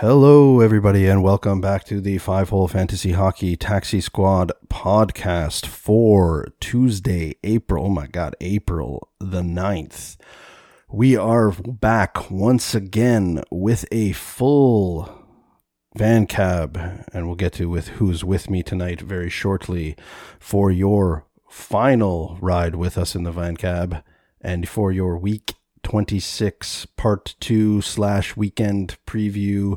Hello, everybody, and welcome back to the Five Hole Fantasy Hockey Taxi Squad podcast for Tuesday, April the 9th. We are back once again with a full van cab, and we'll get to with who's with me tonight very shortly for your final ride with us in the van cab and for your week 26 part 2 / weekend preview.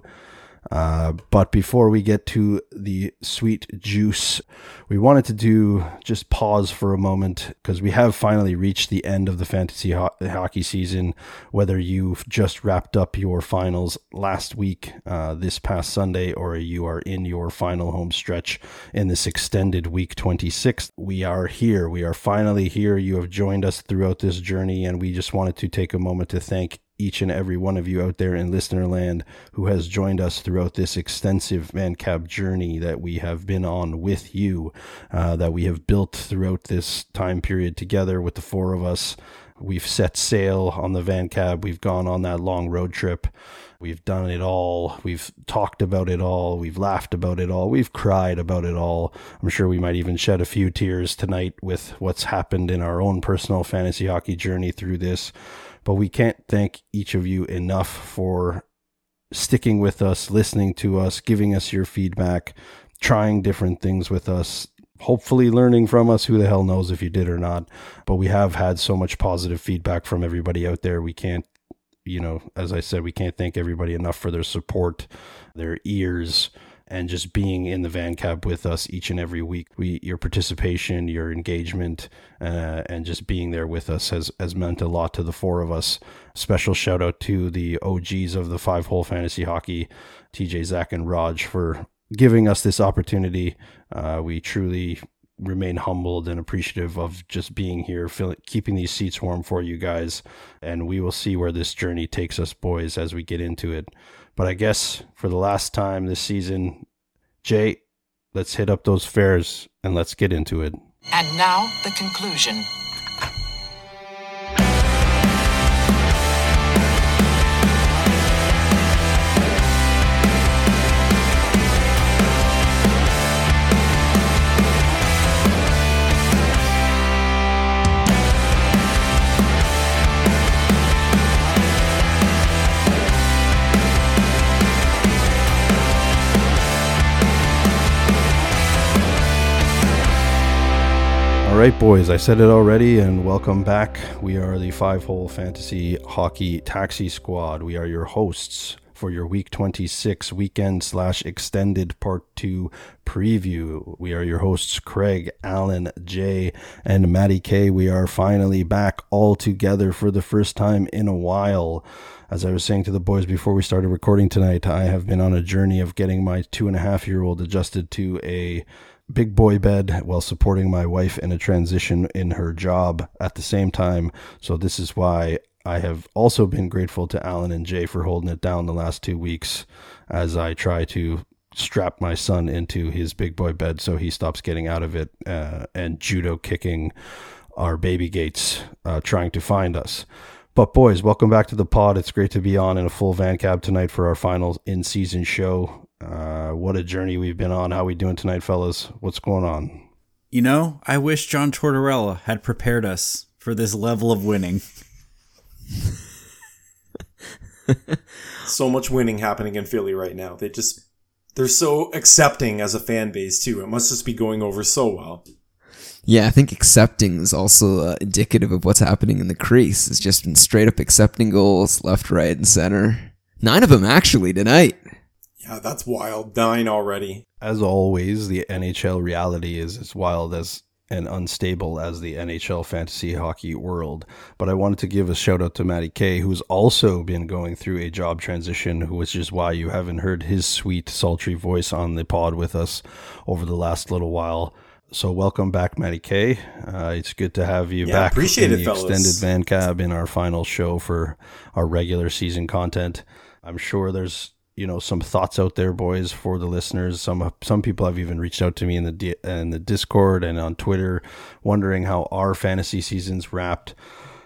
But before we get to the sweet juice, we wanted to just pause for a moment because we have finally reached the end of the fantasy hockey season. Whether you've just wrapped up your finals last week, this past Sunday, or you are in your final home stretch in this extended week 26, we are here. We are finally here. You have joined us throughout this journey, and we just wanted to take a moment to thank each and every one of you out there in listener land who has joined us throughout this extensive van cab journey that we have been on with you, that we have built throughout this time period together with the four of us. We've set sail on the van cab. We've gone on that long road trip. We've done it all. We've talked about it all. We've laughed about it all. We've cried about it all. I'm sure we might even shed a few tears tonight with what's happened in our own personal fantasy hockey journey through this. But we can't thank each of you enough for sticking with us, listening to us, giving us your feedback, trying different things with us, hopefully learning from us. Who the hell knows if you did or not? But we have had so much positive feedback from everybody out there. We can't, as I said, we can't thank everybody enough for their support, their ears, and just being in the van cab with us each and every week. Your participation, your engagement, and just being there with us has meant a lot to the four of us. Special shout out to the OGs of the Five Hole Fantasy Hockey, TJ, Zach, and Raj, for giving us this opportunity. We truly remain humbled and appreciative of just being here, keeping these seats warm for you guys. And we will see where this journey takes us, boys, as we get into it. But I guess for the last time this season, Jay, let's hit up those fares and let's get into it. And now the conclusion. All right, boys, I said it already, and welcome back. We are the Five Hole Fantasy Hockey Taxi Squad. We are your hosts for your Week 26 weekend / extended Part 2 preview. We are your hosts, Craig, Alan, Jay, and Matty K. We are finally back all together for the first time in a while. As I was saying to the boys before we started recording tonight, I have been on a journey of getting my 2.5-year-old adjusted to a big boy bed while supporting my wife in a transition in her job at the same time. So this is why I have also been grateful to Alan and Jay for holding it down the last 2 weeks as I try to strap my son into his big boy bed so he stops getting out of it and judo kicking our baby gates, trying to find us. But boys, welcome back to the pod. It's great to be on in a full van cab tonight for our final in-season show. What a journey we've been on. How we doing tonight, fellas? What's going on? I wish John Tortorella had prepared us for this level of winning. So much winning happening in Philly right now. They're so accepting as a fan base too. It must just be going over so well. Yeah, I think accepting is also indicative of what's happening in the crease. It's just been straight up accepting goals left, right, and center. 9 of them actually tonight. Yeah, that's wild. 9 already. As always, the NHL reality is as wild as and unstable as the NHL fantasy hockey world. But I wanted to give a shout out to Matty K, who's also been going through a job transition, which is why you haven't heard his sweet, sultry voice on the pod with us over the last little while. So welcome back, Matty K. It's good to have you back appreciate in it, the fellas. extended van cab in our final show for our regular season content. I'm sure there's some thoughts out there, boys, for the listeners. Some people have even reached out to me in the Discord and on Twitter, wondering how our fantasy season's wrapped.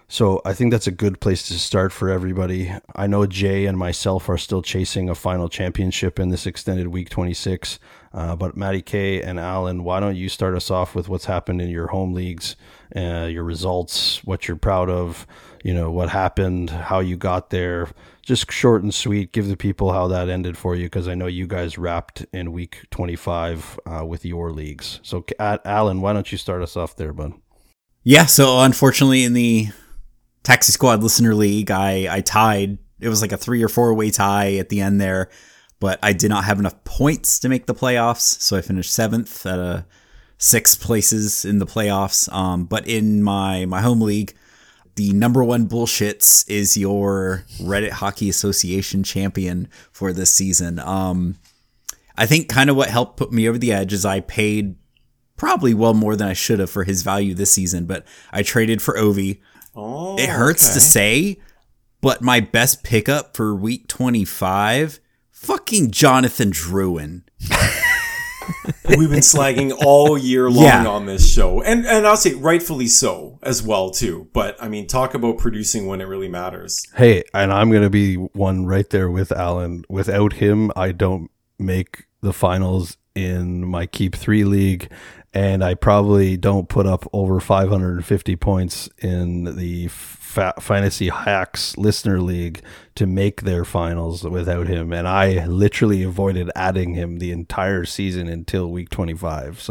So I think that's a good place to start for everybody. I know Jay and myself are still chasing a final championship in this extended week 26. But Matty K and Alan, why don't you start us off with what's happened in your home leagues, your results, what you're proud of, what happened, how you got there. Just short and sweet. Give the people how that ended for you, because I know you guys wrapped in week 25 with your leagues. So Alan, why don't you start us off there, bud? Yeah, so unfortunately in the Taxi Squad Listener League, I tied. It was like a 3 or 4 way tie at the end there, but I did not have enough points to make the playoffs, so I finished 7th at 6 places in the playoffs. But in my home league, the number one bullshits is your Reddit Hockey Association champion for this season. I think kind of what helped put me over the edge is I paid probably well more than I should have for his value this season, but I traded for Ovi. Oh, it hurts to say, but my best pickup for week 25, fucking Jonathan Drouin. We've been slagging all year long on this show. And I'll say rightfully so as well, too. But, I mean, talk about producing when it really matters. Hey, and I'm going to be one right there with Alan. Without him, I don't make the finals in my Keep 3 league. And I probably don't put up over 550 points in the Fantasy Hacks Listener League to make their finals without him. And I literally avoided adding him the entire season until week 25.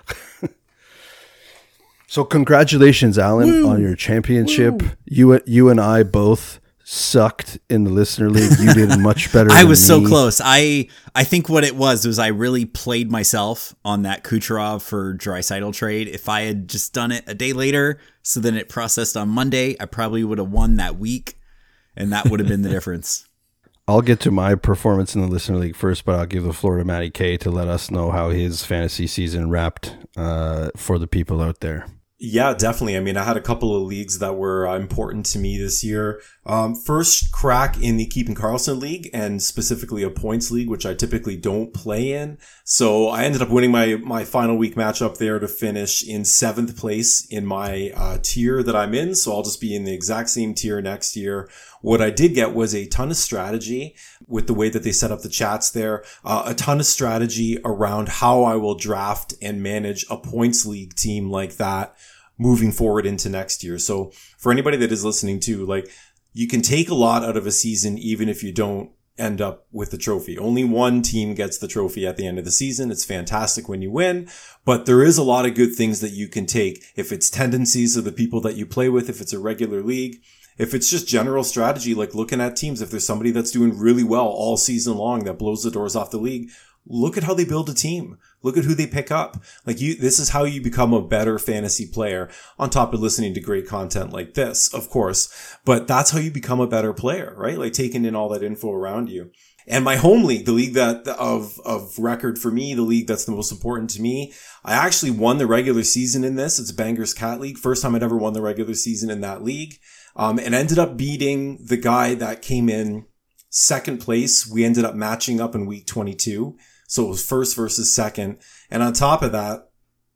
So congratulations, Alan, on your championship. Woo. You and I both sucked in the Listener League. You did much better I than was me. so close. I think what it was I really played myself on that Kucherov for Draisaitl trade. If I had just done it a day later, so then it processed on Monday, I probably would have won that week, and that would have been the difference. I'll get to my performance in the Listener League first, but I'll give the floor to Matty K to let us know how his fantasy season wrapped for the people out there. Yeah, definitely. I mean, I had a couple of leagues that were important to me this year. First crack in the Keeping Karlsson League, and specifically a points league, which I typically don't play in. So I ended up winning my final week matchup there to finish in 7th place in my tier that I'm in. So I'll just be in the exact same tier next year. What I did get was a ton of strategy with the way that they set up the chats there, a ton of strategy around how I will draft and manage a points league team like that moving forward into next year. So for anybody that is listening to, like, you can take a lot out of a season even if you don't end up with the trophy. Only one team gets the trophy at the end of the season. It's fantastic when you win, but there is a lot of good things that you can take if it's tendencies of the people that you play with, if it's a regular league. If it's just general strategy, like looking at teams, if there's somebody that's doing really well all season long that blows the doors off the league, look at how they build a team. Look at who they pick up. This is how you become a better fantasy player, on top of listening to great content like this, of course. But that's how you become a better player, right? Like taking in all that info around you. And my home league, the league that of record for me, the league that's the most important to me, I actually won the regular season in this. It's Bangers Cat League. First time I'd ever won the regular season in that league. And ended up beating the guy that came in 2nd place. We ended up matching up in week 22. So it was first versus second. And on top of that,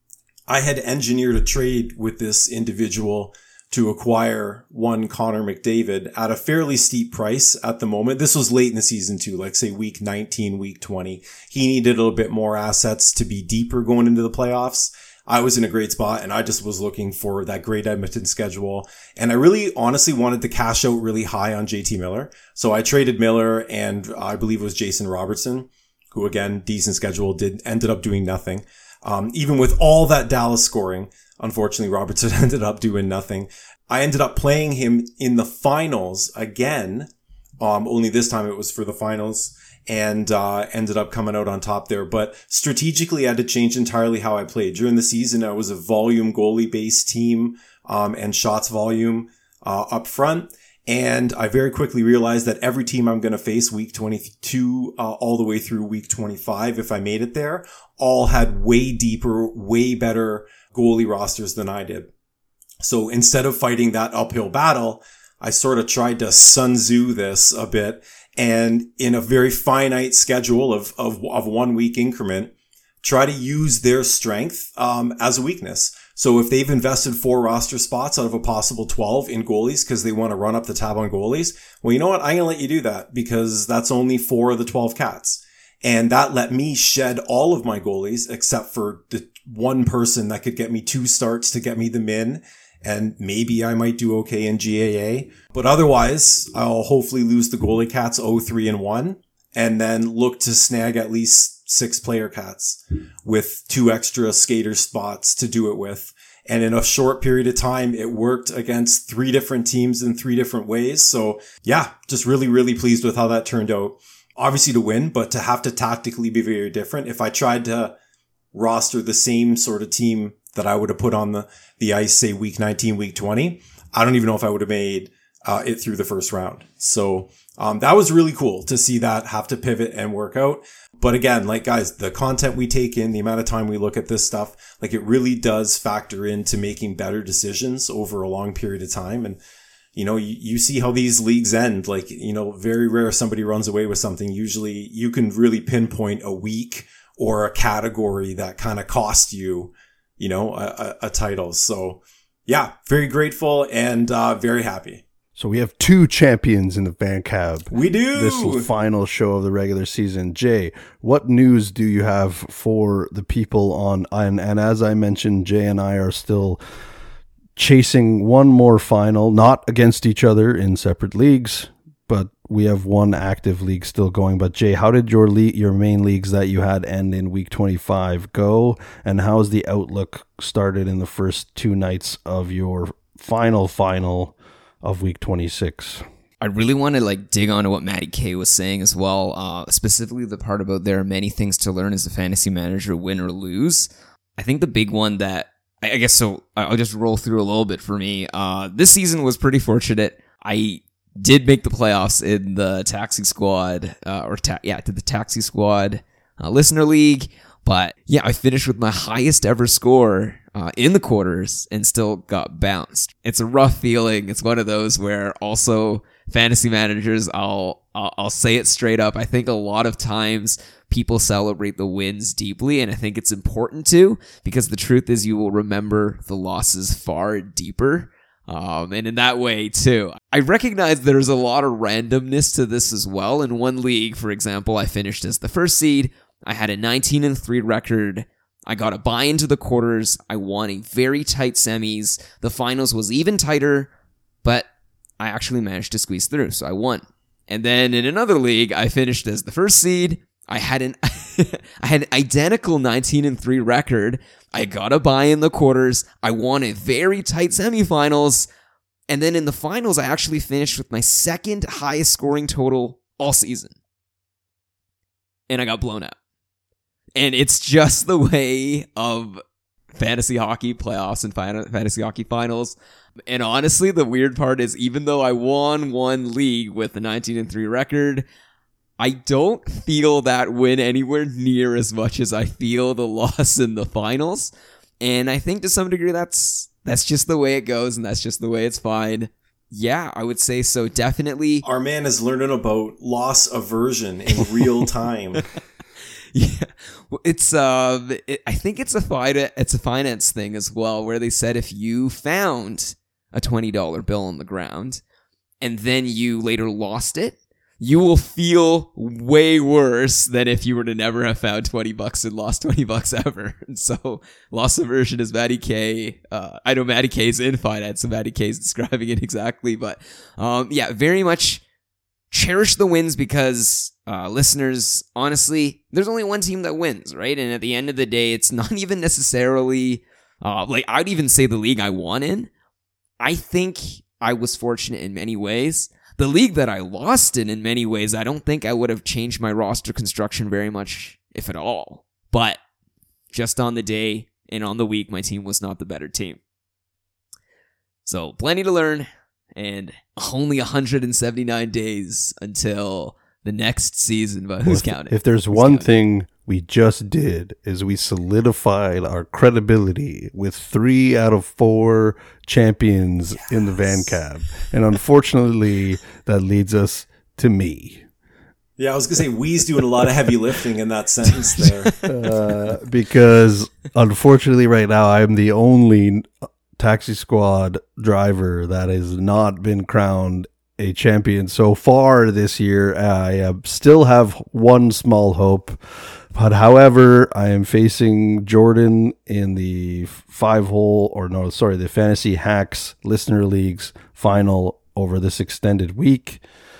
I had engineered a trade with this individual to acquire one Connor McDavid at a fairly steep price at the moment. This was late in the season too, like say week 19, week 20. He needed a little bit more assets to be deeper going into the playoffs. I was in a great spot, and I just was looking for that great Edmonton schedule. And I really honestly wanted to cash out really high on JT Miller. So I traded Miller, and I believe it was Jason Robertson, who again, decent schedule, ended up doing nothing. Even with all that Dallas scoring, unfortunately, Robertson ended up doing nothing. I ended up playing him in the finals again. Only this time it was for the finals. And ended up coming out on top there. But strategically, I had to change entirely how I played. During the season, I was a volume goalie-based team and shots volume up front. And I very quickly realized that every team I'm going to face week 22 all the way through week 25, if I made it there, all had way deeper, way better goalie rosters than I did. So instead of fighting that uphill battle, I sort of tried to Sun Tzu this a bit. And in a very finite schedule of 1 week increment, try to use their strength as a weakness. So if they've invested 4 roster spots out of a possible 12 in goalies because they want to run up the tab on goalies, well, you know what? I'm going to let you do that because that's only 4 of the 12 cats. And that let me shed all of my goalies except for the one person that could get me 2 starts to get me the min. And maybe I might do okay in GAA. But otherwise, I'll hopefully lose the goalie cats 0-3-1 and then look to snag at least 6 player cats with 2 extra skater spots to do it with. And in a short period of time, it worked against 3 different teams in 3 different ways. So yeah, just really, really pleased with how that turned out. Obviously to win, but to have to tactically be very different. If I tried to roster the same sort of team that I would have put on the ice, say week 19, week 20, I don't even know if I would have made it through the first round. So that was really cool to see that have to pivot and work out. But again, like guys, the content we take in, the amount of time we look at this stuff, like it really does factor into making better decisions over a long period of time. And you know, you see how these leagues end. Like, you know, very rare somebody runs away with something. Usually you can really pinpoint a week or a category that kind of cost you, you know, a title. So yeah, very grateful and very happy. So we have 2 champions in the Van Cab. We do. This final show of the regular season. Jay, what news do you have for the people on? And as I mentioned, Jay and I are still chasing one more final, not against each other in separate leagues, but we have one active league still going. But Jay, how did your main leagues that you had end in week 25 go? And how's the outlook started in the first 2 nights of your final of week 26? I really want to dig onto what Matty K was saying as well, specifically the part about there are many things to learn as a fantasy manager, win or lose. I think the big one that I guess so. I'll just roll through a little bit for me. This season was pretty fortunate. I did make the playoffs in the Taxi Squad, to the Taxi Squad Listener League. But yeah, I finished with my highest ever score in the quarters and still got bounced. It's a rough feeling. It's one of those where also fantasy managers, I'll say it straight up. I think a lot of times people celebrate the wins deeply, and I think it's important to, because the truth is you will remember the losses far deeper. And in that way too, I recognize there's a lot of randomness to this as well. In one league, for example, I finished as the first seed. I had a 19-3 record. I got a bye into the quarters. I won a very tight semis. The finals was even tighter, but I actually managed to squeeze through, so I won. And then in another league, I finished as the first seed. I had an identical 19-3 record. I got a bye in the quarters. I won a very tight semifinals. And then in the finals, I actually finished with my second highest scoring total all season. And I got blown out. And it's just the way of fantasy hockey playoffs and fantasy hockey finals. And honestly, the weird part is even though I won one league with a 19-3 record, I don't feel that win anywhere near as much as I feel the loss in the finals. And I think to some degree that's just the way it goes, and that's just the way it's fine. Yeah, I would say so. Definitely. Our man is learning about loss aversion in real time. Yeah, it's I think it's a finance thing as well, where they said if you found a $20 bill on the ground and then you later lost it, you will feel way worse than if you were to never have found $20 and lost $20 ever. And so loss aversion is Matty K. I know Matty K is in finance, so Matty K is describing it exactly. But yeah, very much cherish the wins because listeners, honestly, there's only one team that wins, right? And at the end of the day, it's not even necessarily I'd even say the league I won in. I think I was fortunate in many ways. The league that I lost in many ways, I don't think I would have changed my roster construction very much, if at all. But just on the day and on the week, my team was not the better team. So plenty to learn, and only 179 days until the next season, but who's counting? If there's one thing we just did is we solidified our credibility with 3 out of 4 champions in the Van Cab. And unfortunately, that leads us to me. Yeah, I was going to say, Wee's doing a lot of heavy lifting in that sentence there. Because unfortunately right now I'm the only Taxi Squad driver that has not been crowned a champion so far this year. I still have one small hope, but however, I am facing Jordan in the the Fantasy Hacks Listener Leagues final over this extended week.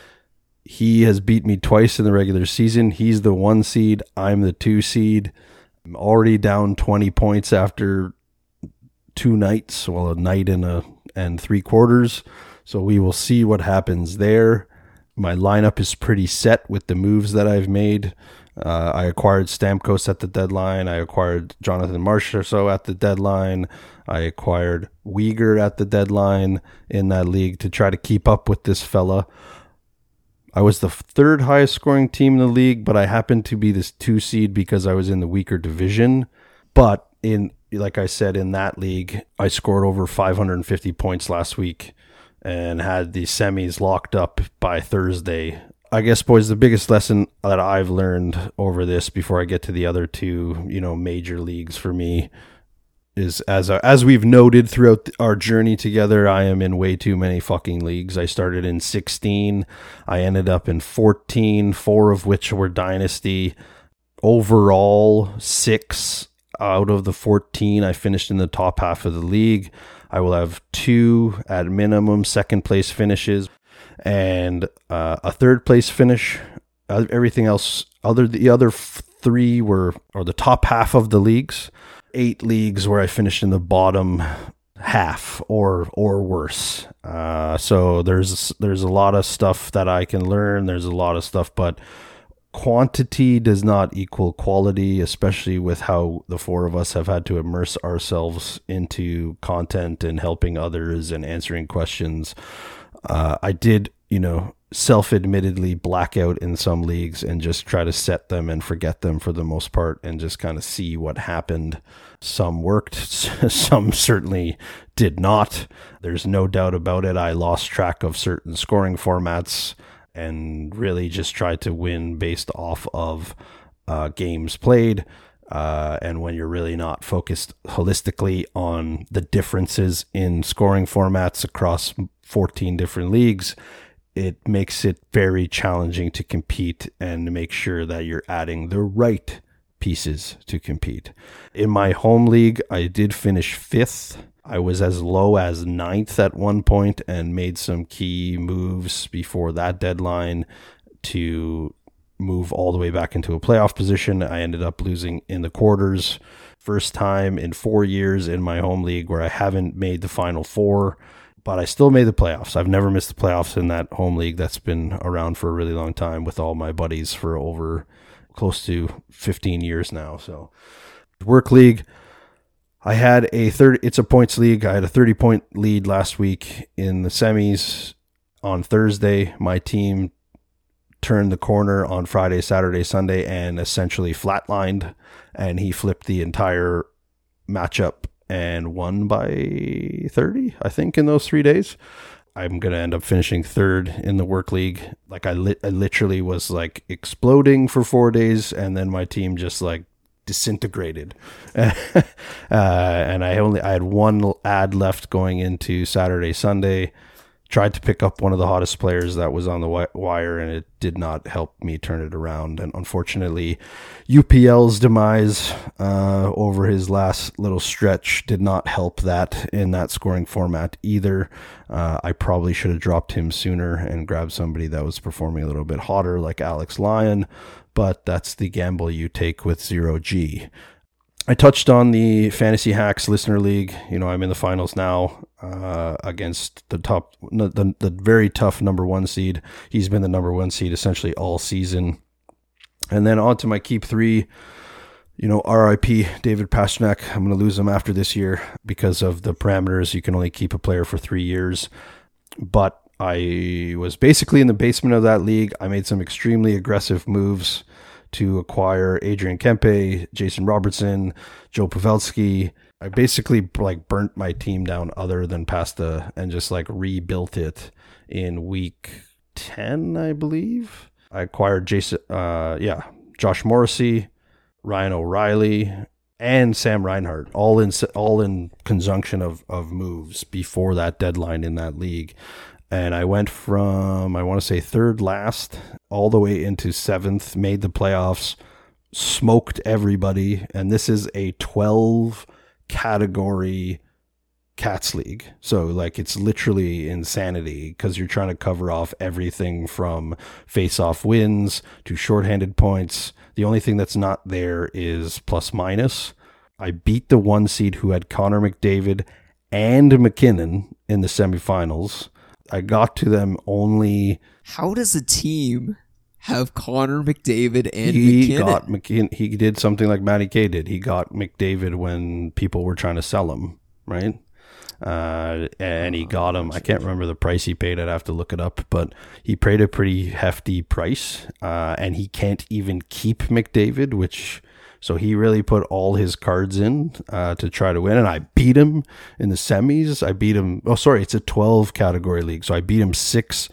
He has beat me twice in the regular season. He's the 1 seed. I'm the 2 seed. I'm already down 20 points after 2 nights. Well, a night and 3 quarters. So we will see what happens there. My lineup is pretty set with the moves that I've made. I acquired Stamkos at the deadline. I acquired Jonathan Marchessault at the deadline. I acquired Uyghur at the deadline in that league to try to keep up with this fella. I was the 3rd highest scoring team in the league, but I happened to be this 2 seed because I was in the weaker division. But like I said, in that league, I scored over 550 points last week and had the semis locked up by Thursday. I guess, boys, the biggest lesson that I've learned over this before I get to the other 2, major leagues for me is, as we've noted throughout our journey together, I am in way too many fucking leagues. I started in 16. I ended up in 14, 4 of which were Dynasty. Overall, 6 out of the 14, I finished in the top half of the league. I will have 2 at minimum second place finishes and a 3rd place finish. Everything else, the other 3 were the top half of the leagues. 8 leagues where I finished in the bottom half or worse. So there's a lot of stuff that I can learn. There's a lot of stuff, but quantity does not equal quality, especially with how the 4 of us have had to immerse ourselves into content and helping others and answering questions. I did, self-admittedly black out in some leagues and just try to set them and forget them for the most part and just kind of see what happened. Some worked, some certainly did not. There's no doubt about it. I lost track of certain scoring formats and really just tried to win based off of games played. And when you're really not focused holistically on the differences in scoring formats across 14 different leagues, it makes it very challenging to compete and make sure that you're adding the right pieces to compete. In my home league, I did finish 5th. I was as low as 9th at one point and made some key moves before that deadline to move all the way back into a playoff position. I ended up losing in the quarters. First time in 4 years in my home league where I haven't made the final 4, but I still made the playoffs. I've never missed the playoffs in that home league that's been around for a really long time with all my buddies for over close to 15 years now. So work league, I had it's a points league. I had a 30-point lead last week in the semis. On Thursday, my team turned the corner on Friday, Saturday, Sunday, and essentially flatlined, and he flipped the entire matchup and won by 30, I think, in those 3 days. I'm going to end up finishing 3rd in the work league. Like I literally was like exploding for 4 days, and then my team just like disintegrated. And I had one ad left going into Saturday, Sunday. Tried to pick up one of the hottest players that was on the wire, and it did not help me turn it around. And unfortunately, UPL's demise over his last little stretch did not help that in that scoring format either. I probably should have dropped him sooner and grabbed somebody that was performing a little bit hotter like Alex Lyon, but that's the gamble you take with 0G. I touched on the Fantasy Hacks Listener League. I'm in the finals now against the very tough number 1 seed. He's been the number 1 seed essentially all season. And then on to my keep 3, RIP David Pastrnak. I'm going to lose him after this year because of the parameters. You can only keep a player for 3 years. But I was basically in the basement of that league. I made some extremely aggressive moves to acquire Adrian Kempe, Jason Robertson, Joe Pavelski. I basically burnt my team down other than Pasta and just rebuilt it in week 10, I believe. I acquired Josh Morrissey, Ryan O'Reilly, and Sam Reinhart, all in conjunction of moves before that deadline in that league. And I went from, I want to say, third last all the way into seventh, made the playoffs, smoked everybody. And this is a 12 category Cats league. So like it's literally insanity because you're trying to cover off everything from face-off wins to shorthanded points. The only thing that's not there is plus minus. I beat the 1 seed who had Connor McDavid and McKinnon in the semifinals. I got to them only. How does a team have Connor McDavid and he McKinnon? Got McKinnon. He did something like Matty K did. He got McDavid when people were trying to sell him, right? And he got him. I can't remember the price he paid. I'd have to look it up, but he paid a pretty hefty price. And he can't even keep McDavid, so he really put all his cards in to try to win. And I beat him in the semis. I beat him. Oh, sorry, it's a 12 category league, so I beat him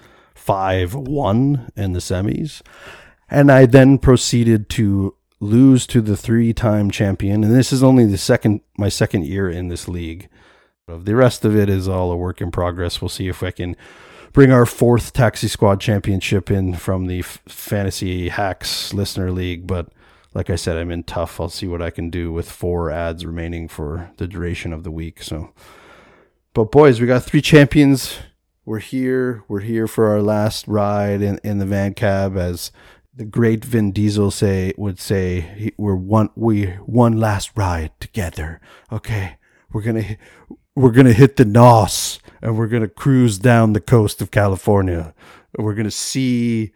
6-5-1 in the semis. And I then proceeded to lose to the 3-time champion. And this is only my second year in this league. The rest of it is all a work in progress. We'll see if I can bring our 4th Taxi Squad championship in from the Fantasy Hacks Listener League. But like I said, I'm in tough. I'll see what I can do with 4 ads remaining for the duration of the week. But boys, we got 3 champions. We're here. We're here for our last ride in the van cab, as the great Vin Diesel would say. We're one last ride together. Okay, we're gonna hit the NOS and we're gonna cruise down the coast of California. We're gonna see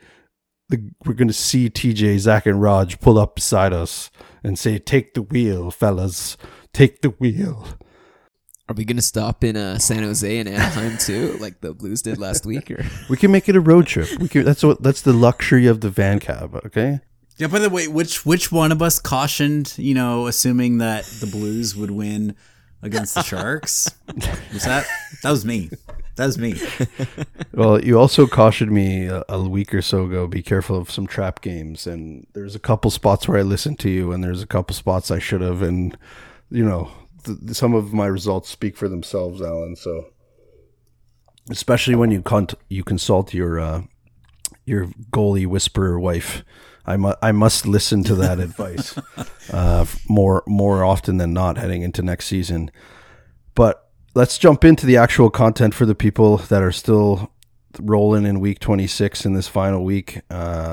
TJ, Zach, and Raj pull up beside us and say, "Take the wheel, fellas. Take the wheel." Are we going to stop in San Jose and Anaheim too, like the Blues did last week? Or We can make it a road trip. That's the luxury of the van cab, okay? Yeah, by the way, which one of us cautioned, assuming that the Blues would win against the Sharks? That was me. That was me. Well, you also cautioned me a week or so ago, be careful of some trap games. And there's a couple spots where I listened to you, and there's a couple spots I should have. And, some of my results speak for themselves, Alan. So, especially when you consult your goalie whisperer wife, I must listen to that advice more often than not heading into next season. But let's jump into the actual content for the people that are still rolling in week 26 in this final week.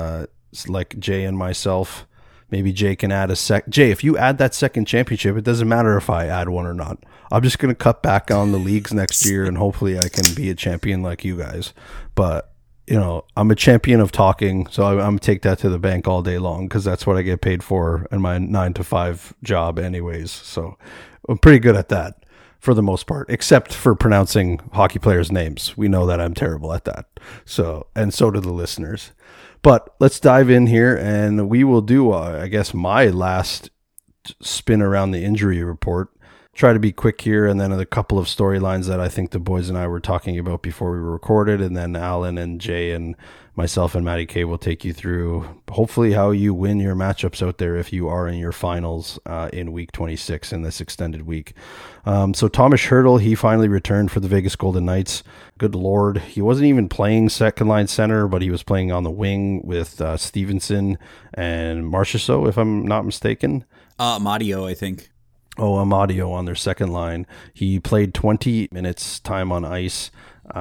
Like Jay and myself. Maybe Jay can add Jay, if you add that second championship, it doesn't matter if I add one or not. I'm just going to cut back on the leagues next year, and hopefully I can be a champion like you guys. But, I'm a champion of talking, so I'm going to take that to the bank all day long because that's what I get paid for in my 9-to-5 job anyways. So I'm pretty good at that for the most part, except for pronouncing hockey players' names. We know that I'm terrible at that. So do the listeners. But let's dive in here, and we will do, my last spin around the injury report. Try to be quick here, and then a couple of storylines that I think the boys and I were talking about before we recorded, and then Alan and Jay and myself and Matty K will take you through, hopefully, how you win your matchups out there if you are in your finals in week 26 in this extended week. So Thomas Hertl, he finally returned for the Vegas Golden Knights. Good Lord. He wasn't even playing second line center, but he was playing on the wing with Stevenson and Marchessault, if I'm not mistaken. Amadio, I think. Amadio on their second line. He played 20 minutes time on ice,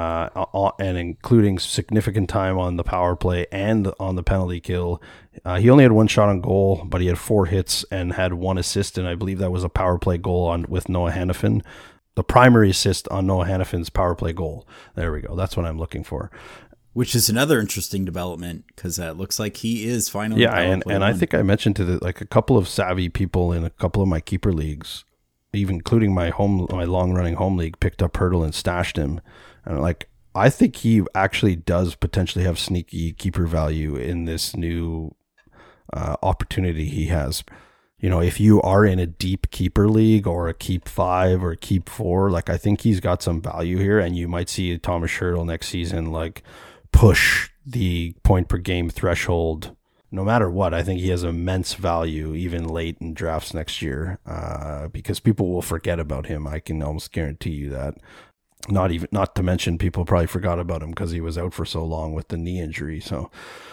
and including significant time on the power play and on the penalty kill. He only had 1 shot on goal, but he had 4 hits and had 1 assist, and I believe that was a power play goal with Noah Hannafin. The primary assist on Noah Hannafin's power play goal. There we go. That's what I'm looking for. Which is another interesting development because it looks like he is finally. Yeah, and I think I mentioned to a couple of savvy people in a couple of my keeper leagues, even including my long running home league, picked up Hertl and stashed him, and I think he actually does potentially have sneaky keeper value in this new opportunity he has. If you are in a deep keeper league or a keep 5 or keep 4, I think he's got some value here, and you might see Thomas Hertl next season push the point per game threshold. No matter what, I think he has immense value even late in drafts next year, because people will forget about him. I can almost guarantee you that. Not to mention people probably forgot about him because he was out for so long with the knee injury. So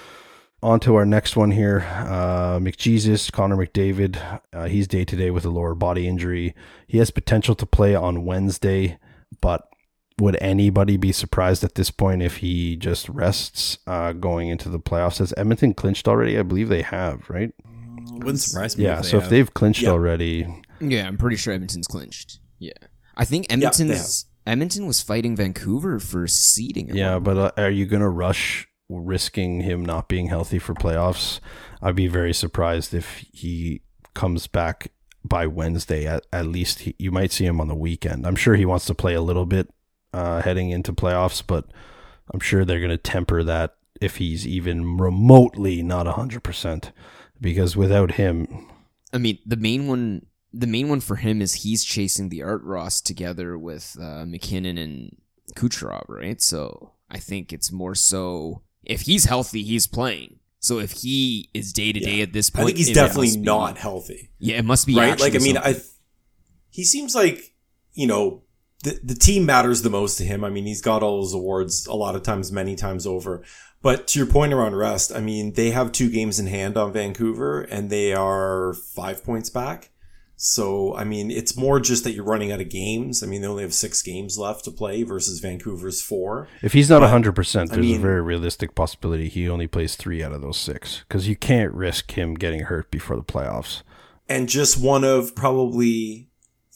on to our next one here. McJesus, Connor McDavid. He's day-to-day with a lower body injury. He has potential to play on Wednesday, but would anybody be surprised at this point if he just rests going into the playoffs? Has Edmonton clinched already? I believe they have, right? Wouldn't surprise me. Yeah, if they've clinched already. Yeah, I'm pretty sure Edmonton's clinched. Yeah. I think Edmonton was fighting Vancouver for seeding. Yeah, but are you going to rush risking him not being healthy for playoffs? I'd be very surprised if he comes back by Wednesday. At least you might see him on the weekend. I'm sure he wants to play a little bit heading into playoffs, but I'm sure they're going to temper that if he's even remotely not 100%, because without him, I mean, the main one for him is he's chasing the Art Ross together with McKinnon and Kucherov, right? So I think it's more so if he's healthy, he's playing. So if he is day to day at this point, I think he's definitely not healthy. Yeah, it must be right. Like, I mean, he seems like, you know, the team matters the most to him. I mean, he's got all those awards a lot of times, many times over. But to your point around rest, I mean, they have 2 games in hand on Vancouver, and they are 5 points back. So, I mean, it's more just that you're running out of games. I mean, they only have 6 games left to play versus Vancouver's 4. If he's not 100%, there's a very realistic possibility he only plays 3 out of those 6, because you can't risk him getting hurt before the playoffs. And just one of probably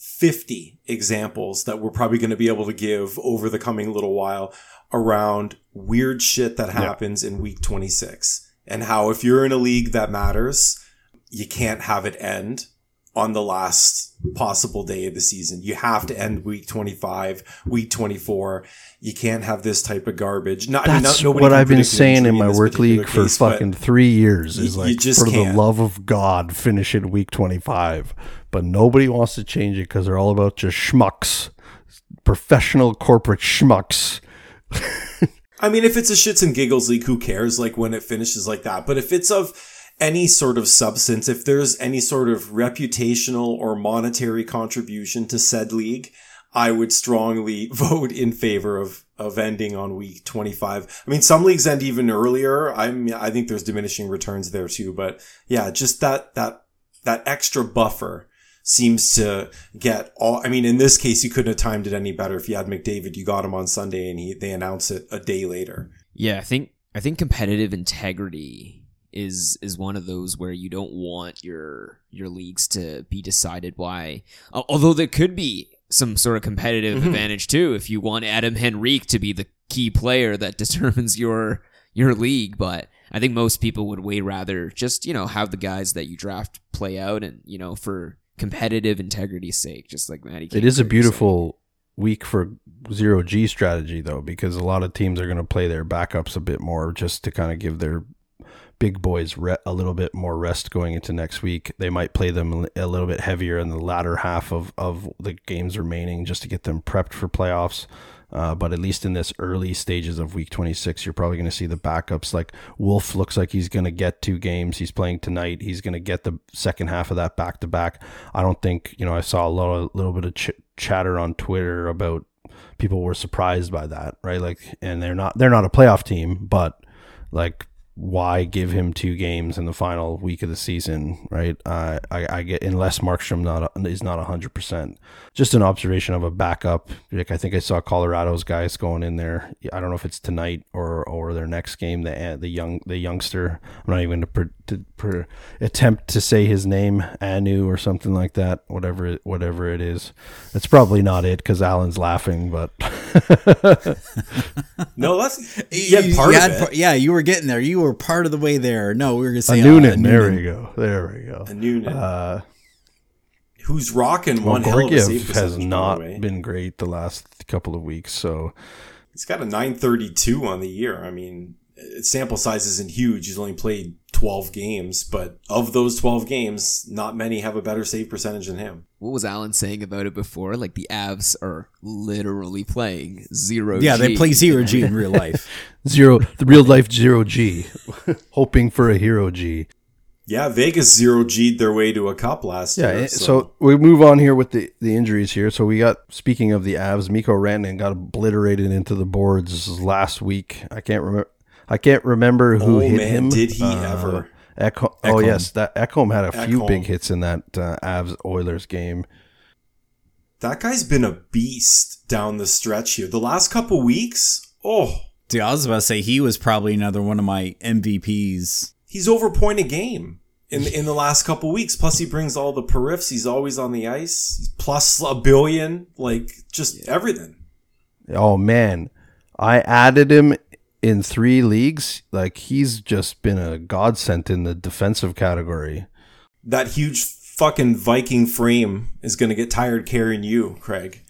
50 examples that we're probably going to be able to give over the coming little while around weird shit that happens in week 26, and how if you're in a league that matters, you can't have it end on the last possible day of the season. You have to end week 25, week 24. You can't have this type of garbage. That's what I've been saying in my work league for fucking 3 years. Is like, for the love of God, finish it week 25. But nobody wants to change it because they're all about just schmucks, professional corporate schmucks. I mean, if it's a shits and giggles league, who cares? Like, when it finishes like that. But if it's of any sort of substance, if there's any sort of reputational or monetary contribution to said league, I would strongly vote in favor of ending on week 25. I mean, some leagues end even earlier. I think there's diminishing returns there too. But yeah, just that extra buffer seems to get all. I mean, in this case, you couldn't have timed it any better. If you had McDavid, you got him on Sunday, and they announce it a day later. Yeah, I think competitive integrity is one of those where you don't want your leagues to be decided by. Although there could be some sort of competitive advantage too if you want Adam Henrique to be the key player that determines your league, but I think most people would way rather just, you know, have the guys that you draft play out, and, you know, for competitive integrity's sake, just like Matty King. It is a beautiful week for 0G strategy, though, because a lot of teams are going to play their backups a bit more just to kind of give their big boys a little bit more rest going into next week. They might play them a little bit heavier in the latter half of the games remaining just to get them prepped for playoffs. But at least in this early stages of week 26, you're probably going to see the backups. Like Wolf looks like he's going to get 2 games. He's playing tonight. He's going to get the second half of that back-to-back. I don't think, you know, I saw a little bit of chatter on Twitter about people were surprised by that, right? Like, and they're not a playoff team, but like, why give him 2 games in the final week of the season, right? I get, unless Markstrom is not 100%. Just an observation of a backup. Like, I think I saw Colorado's guys going in there. I don't know if it's tonight or their next game. The youngster. I'm not even going to attempt to say his name, Anu or something like that. Whatever it is. It's probably not it because Alan's laughing, but. No, that's of it. Yeah, you were getting there. You were part of the way there. No, we were going to say Noonan. There we go. A Noonan. Who's rocking one hell of a save percentage, has not been great the last couple of weeks. So he's got a 932 on the year. I mean, sample size isn't huge. He's only played 12 games, but of those 12 games, not many have a better save percentage than him. What was Alan saying about it before? Like, the Avs are literally playing zero G. Yeah, they play zero G in real life. The real life 0G, hoping for a hero G. Yeah, Vegas 0G'd their way to a cup last year. Yeah, so we move on here with the injuries here. So we got, speaking of the Avs, Mikko Rantanen got obliterated into the boards last week. I can't remember who hit him. Did he ever? Ekholm. Oh yes, that Ekholm had a few big hits in that Avs Oilers game. That guy's been a beast down the stretch here. The last couple weeks, Dude, I was about to say he was probably another one of my MVPs. He's over a point a game in the last couple weeks. Plus, he brings all the periffs. He's always on the ice. He's plus $1 billion, everything. Oh man, I added him in 3 leagues. Like, he's just been a godsend in the defensive category. That huge fucking Viking frame is going to get tired carrying you, Craig.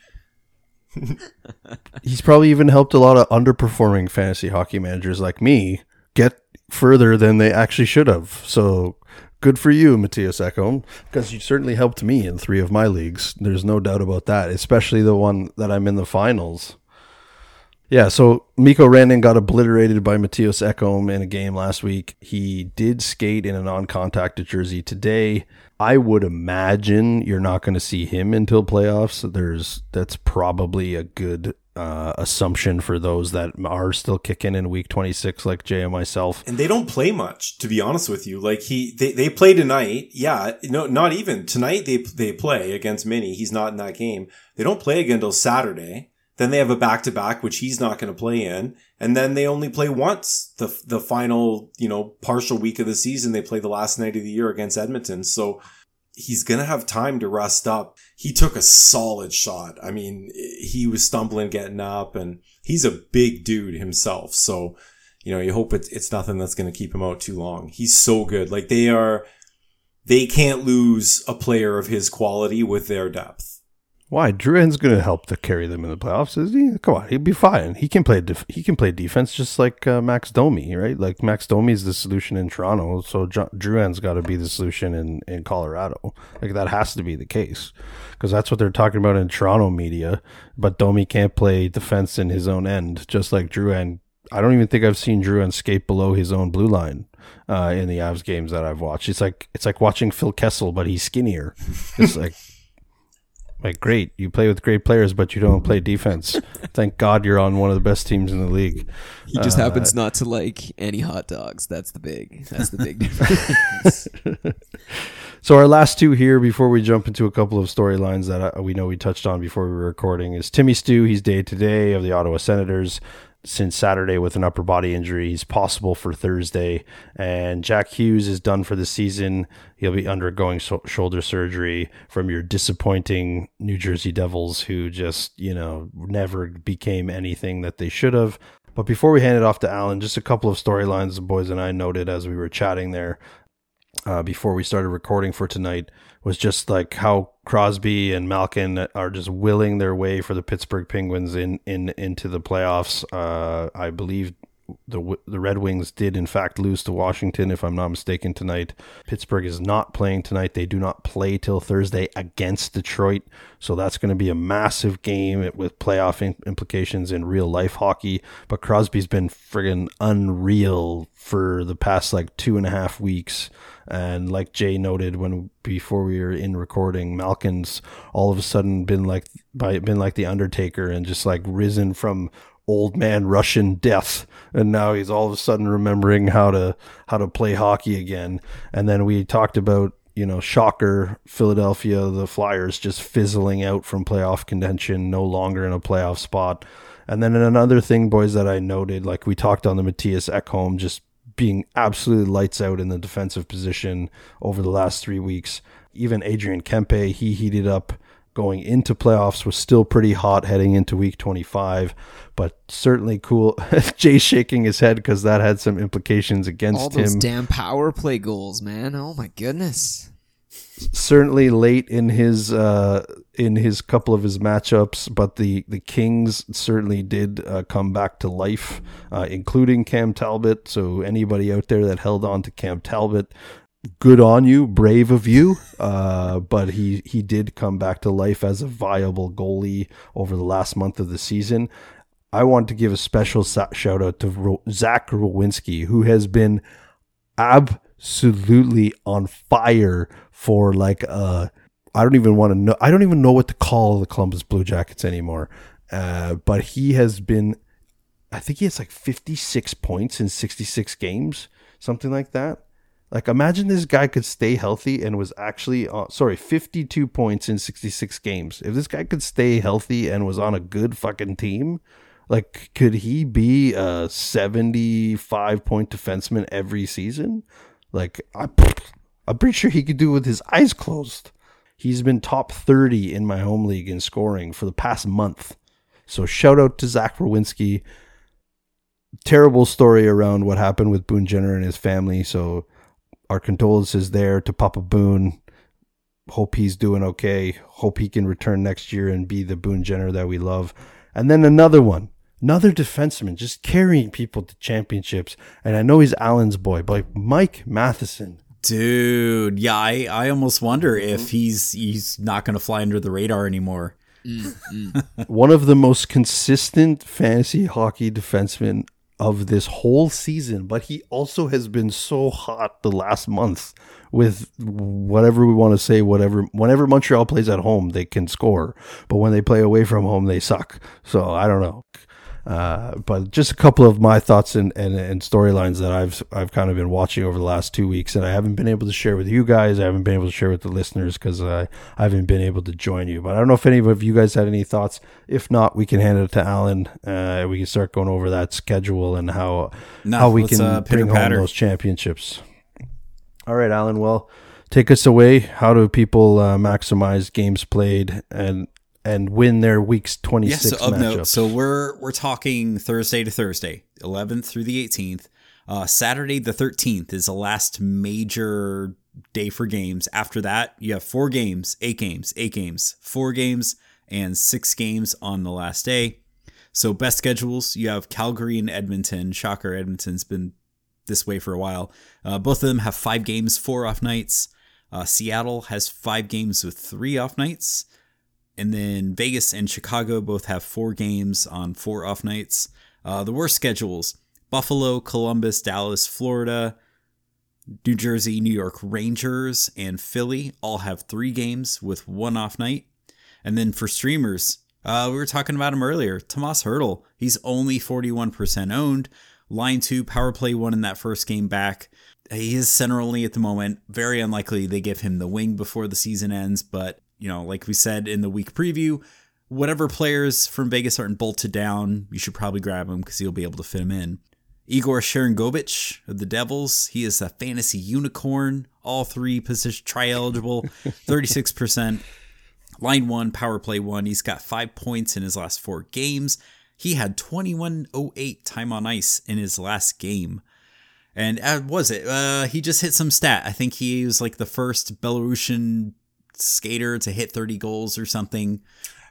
He's probably even helped a lot of underperforming fantasy hockey managers like me get further than they actually should have. So good for you, Matthias Ekholm, because you certainly helped me in 3 of my leagues. There's no doubt about that, especially the one that I'm in the finals. Yeah, so Mikko Rantanen got obliterated by Matthias Ekholm in a game last week. He did skate in a non-contacted jersey today. I would imagine you're not going to see him until playoffs. That's probably a good assumption for those that are still kicking in week 26, like Jay and myself. And they don't play much, to be honest with you. Like they play tonight. Yeah, no, not even tonight. They play against Minnie. He's not in that game. They don't play again until Saturday. Then they have a back-to-back, which he's not going to play in. And then they only play once the final, partial week of the season. They play the last night of the year against Edmonton. So he's going to have time to rest up. He took a solid shot. I mean, he was stumbling, getting up, and he's a big dude himself. So, you hope it's nothing that's going to keep him out too long. He's so good. Like, they can't lose a player of his quality with their depth. Why? Drouin's going to help to carry them in the playoffs, is he? Come on, he'll be fine. He can play defense just like Max Domi, right? Like, Max Domi is the solution in Toronto, so Drouin's got to be the solution in Colorado. Like, that has to be the case, because that's what they're talking about in Toronto media. But Domi can't play defense in his own end, just like Drouin. I don't even think I've seen Drouin skate below his own blue line in the Avs games that I've watched. It's like watching Phil Kessel, but he's skinnier. It's like, great, you play with great players, but you don't play defense. Thank God you're on one of the best teams in the league. He just happens not to like any hot dogs. That's the big difference. So our last 2 here before we jump into a couple of storylines that we know we touched on before we were recording is Timmy Stu. He's day-to-day of the Ottawa Senators since Saturday with an upper body injury. He's possible for Thursday. And Jack Hughes is done for the season. He'll be undergoing shoulder surgery from your disappointing New Jersey Devils, who just, never became anything that they should have. But before we hand it off to Alan, just a couple of storylines the boys and I noted as we were chatting there before we started recording for tonight was just like how Crosby and Malkin are just willing their way for the Pittsburgh Penguins into the playoffs. I believe the Red Wings did in fact lose to Washington, if I'm not mistaken, tonight. Pittsburgh is not playing tonight. They do not play till Thursday against Detroit, so that's going to be a massive game with playoff implications in real life hockey. But Crosby's been friggin' unreal for the past 2.5 weeks. And like Jay noted before we were in recording, Malkin's all of a sudden been like the Undertaker and just risen from old man Russian death, and now he's all of a sudden remembering how to play hockey again. And then we talked about, shocker, Philadelphia, the Flyers just fizzling out from playoff contention, no longer in a playoff spot. And then another thing, boys, that I noted, like we talked on the Matthias Ekholm just being absolutely lights out in the defensive position over the last 3 weeks. Even Adrian Kempe, he heated up going into playoffs, was still pretty hot heading into week 25, but certainly cool. Jay's shaking his head because that had some implications against him. All those damn power play goals, man. Oh my goodness. certainly late in his couple of his matchups, but the Kings certainly did come back to life, including Cam Talbot. So anybody out there that held on to Cam Talbot, good on you, brave of you. But he did come back to life as a viable goalie over the last month of the season. I want to give a special shout out to Zach Rowinski, who has been absolutely on fire for I don't even know what to call the Columbus Blue Jackets anymore. But he has been, I think he has 56 points in 66 games, something like that. Imagine this guy could stay healthy and was actually 52 points in 66 games. If this guy could stay healthy and was on a good fucking team, could he be a 75-point defenseman every season? I'm pretty sure he could do it with his eyes closed. He's been top 30 in my home league in scoring for the past month. So shout out to Zach Rowinski. Terrible story around what happened with Boone Jenner and his family. So our condolences there to Papa Boone. Hope he's doing okay. Hope he can return next year and be the Boone Jenner that we love. And then another defenseman just carrying people to championships. And I know he's Allen's boy, but Mike Matheson. Dude, yeah, I almost wonder if he's not going to fly under the radar anymore. One of the most consistent fantasy hockey defensemen of this whole season, but he also has been so hot the last month with whatever we want to say, whenever Montreal plays at home, they can score, but when they play away from home, they suck. So I don't know. But just a couple of my thoughts and storylines that I've kind of been watching over the last 2 weeks, and I haven't been able to share with you guys. I haven't been able to share with the listeners because I haven't been able to join you. But I don't know if any of you guys had any thoughts. If not, we can hand it to Alan. We can start going over that schedule and how we can bring home those championships. All right, Alan. Well, take us away. How do people maximize games played and win their week's 26 matchups? Note, so we're talking Thursday to Thursday, 11th through the 18th. Saturday the 13th is the last major day for games. After that, you have 4 games, 8 games, 4 games, and 6 games on the last day. So best schedules, you have Calgary and Edmonton. Shocker, Edmonton's been this way for a while. Both of them have 5 games, 4 off nights. Seattle has 5 games with 3 off nights. And then Vegas and Chicago both have 4 games on 4 off nights. The worst schedules, Buffalo, Columbus, Dallas, Florida, New Jersey, New York Rangers, and Philly all have 3 games with 1 off night. And then for streamers, we were talking about him earlier, Tomas Hertl. He's only 41% owned. Line 2, power play 1 in that first game back. He is center only at the moment. Very unlikely they give him the wing before the season ends, but like we said in the week preview, whatever players from Vegas aren't bolted down, you should probably grab him because you'll be able to fit him in. Igor Sharangovich of the Devils, he is a fantasy unicorn, all 3 position tri-eligible, 36%. Line 1, power play 1, he's got 5 points in his last 4 games. He had 21.08 time on ice in his last game. And he just hit some stat. I think he was the first Belarusian skater to hit 30 goals or something.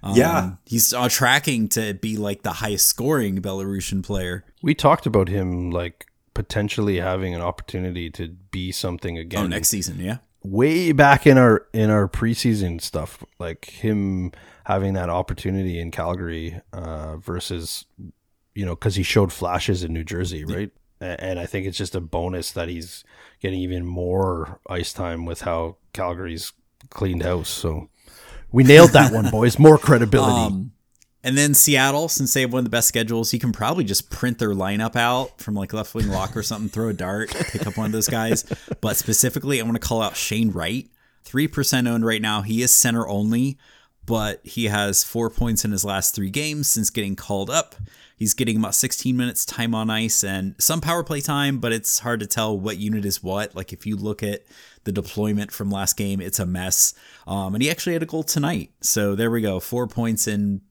He's tracking to be the highest scoring Belarusian player. We talked about him potentially having an opportunity to be something again. Oh, next season, yeah. Way back in our preseason stuff, him having that opportunity in Calgary versus because he showed flashes in New Jersey, right? And I think it's just a bonus that he's getting even more ice time with how Calgary's cleaned house. So we nailed that one, boys. More credibility. And then Seattle, since they have one of the best schedules, you can probably just print their lineup out from left wing lock or something, throw a dart, pick up one of those guys. But specifically, I want to call out Shane Wright, 3% owned right now. He is center only, but he has 4 points in his last 3 games since getting called up. He's getting about 16 minutes time on ice and some power play time, but it's hard to tell what unit is what. If you look at the deployment from last game, it's a mess. And he actually had a goal tonight. So there we go. 5 points in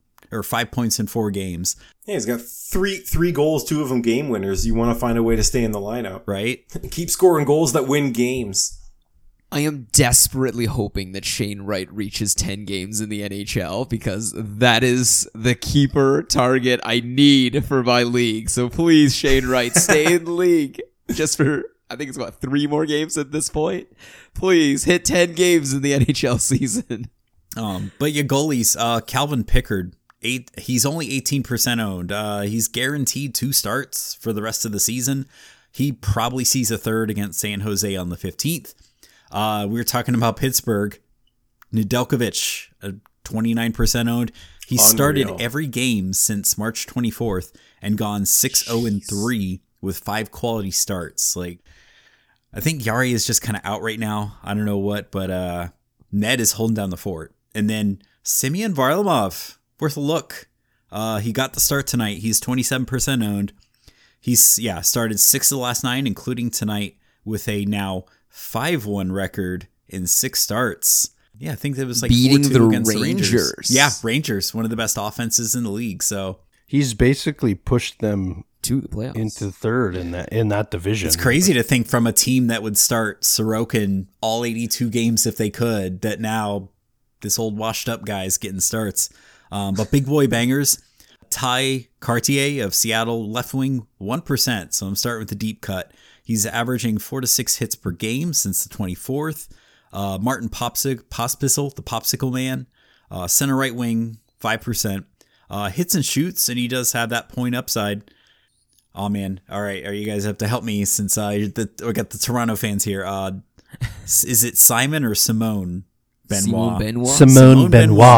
4 games. Yeah, he's got three goals, 2 of them game winners. You want to find a way to stay in the lineup. Right. Keep scoring goals that win games. I am desperately hoping that Shane Wright reaches 10 games in the NHL because that is the keeper target I need for my league. So please, Shane Wright, stay in the league just for, I think it's 3 more games at this point. Please hit 10 games in the NHL season. But your goalies, Calvin Pickard, he's only 18% owned. He's guaranteed 2 starts for the rest of the season. He probably sees a third against San Jose on the 15th. We were talking about Pittsburgh. Nedeljkovic, 29% owned. He started every game since March 24th and gone 6-0-3 with 5 quality starts. Like, I think Yari is just kind of out right now. I don't know what, but Ned is holding down the fort. And then Semyon Varlamov, worth a look. He got the start tonight. He's 27% owned. He's started 6 of the last 9, including tonight, with a now 5-1 record in 6 starts. Yeah, I think that was like beating 4-2 the against Rangers. The Rangers. Yeah, Rangers, one of the best offenses in the league. So he's basically pushed them to the playoffs into third in that division. It's crazy to think from a team that would start Sorokin all 82 games if they could, that now this old washed up guy is getting starts. But big boy bangers. Ty Cartier of Seattle, left wing, 1%. So I'm starting with the deep cut. He's averaging 4 to 6 hits per game since the 24th. Martin Pospisil, the Popsicle Man, center right wing, 5%. Hits and shoots, and he does have that point upside. Oh man! All right, you guys have to help me since we got the Toronto fans here. Is it Simon or Simone Benoit? Simone